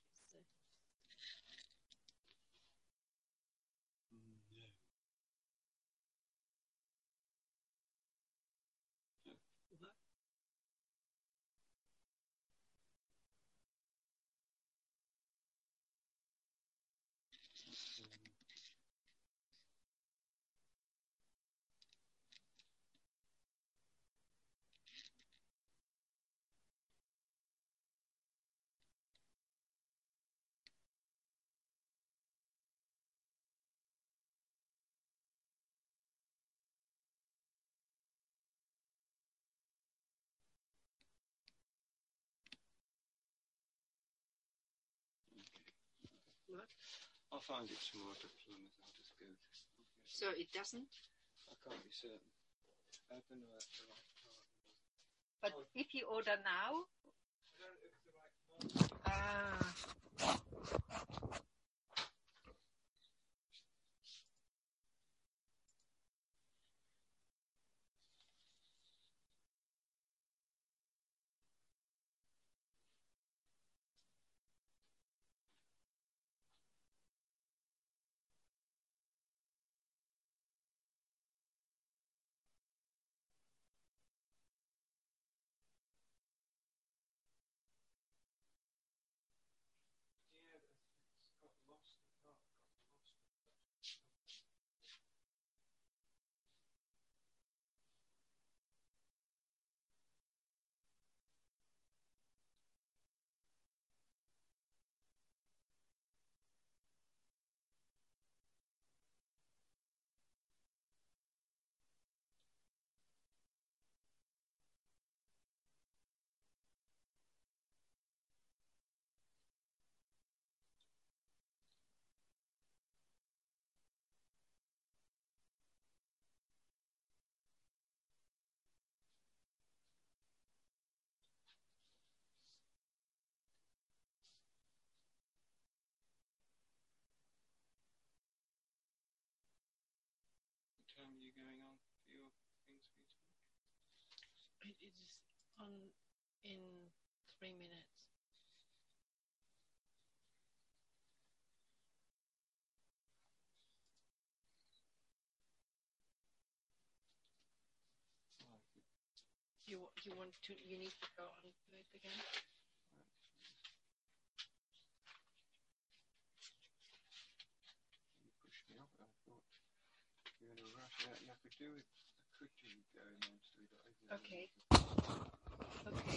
Speaker 6: What?
Speaker 12: I'll find it tomorrow to Plymouth. I'll just go.
Speaker 6: So it doesn't?
Speaker 12: I can't be certain. I don't know that's the right time.
Speaker 6: But oh. If you order now? I don't know if it's the right time. Ah.
Speaker 12: you going on for your things for you?
Speaker 13: It is on in three minutes. You you want to you need to go on to it again.
Speaker 12: You pushed me off. I thought you were in a rush. Yeah, yeah, I could do it. I could do it going on to it.
Speaker 13: Okay. Okay.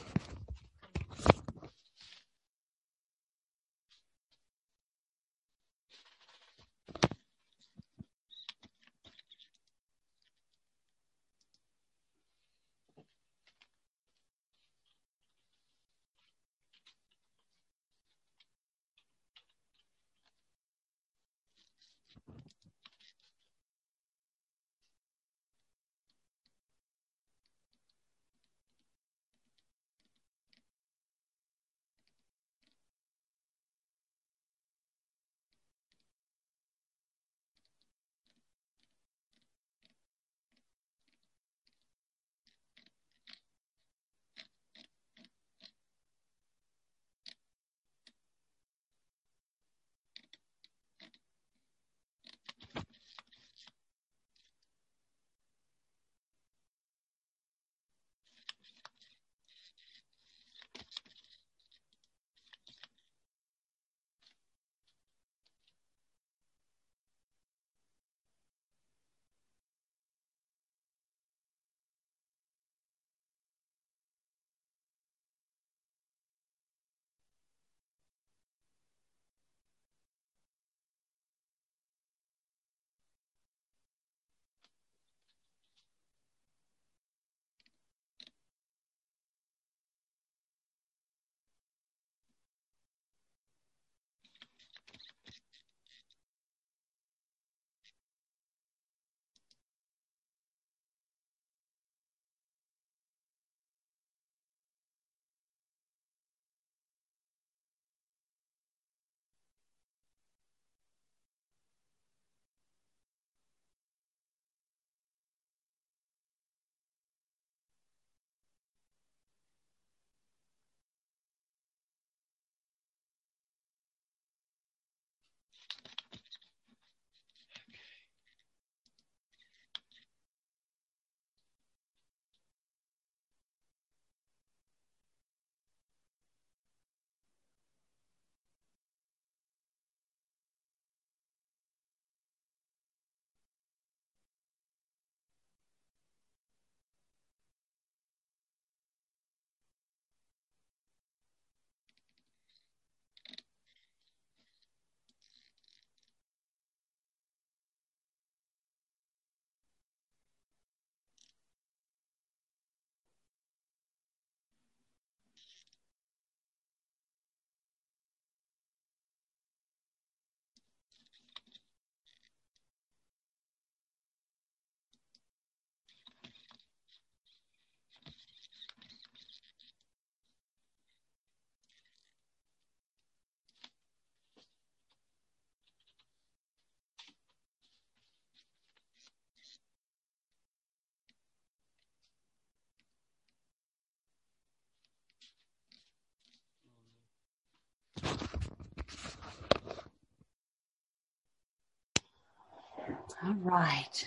Speaker 1: All right.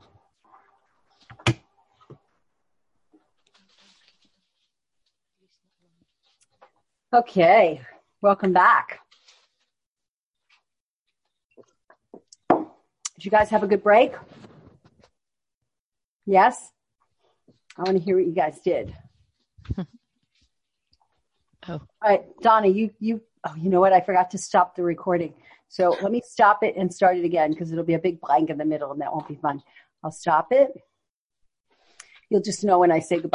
Speaker 1: Okay, welcome back. Did you guys have a good break? Yes? I want to hear what you guys did.
Speaker 6: Oh.
Speaker 1: All right, Donna, you, you, oh, you know what? I forgot to stop the recording. So let me stop it and start it again because it'll be a big blank in the middle and that won't be fun. I'll stop it. You'll just know when I say goodbye.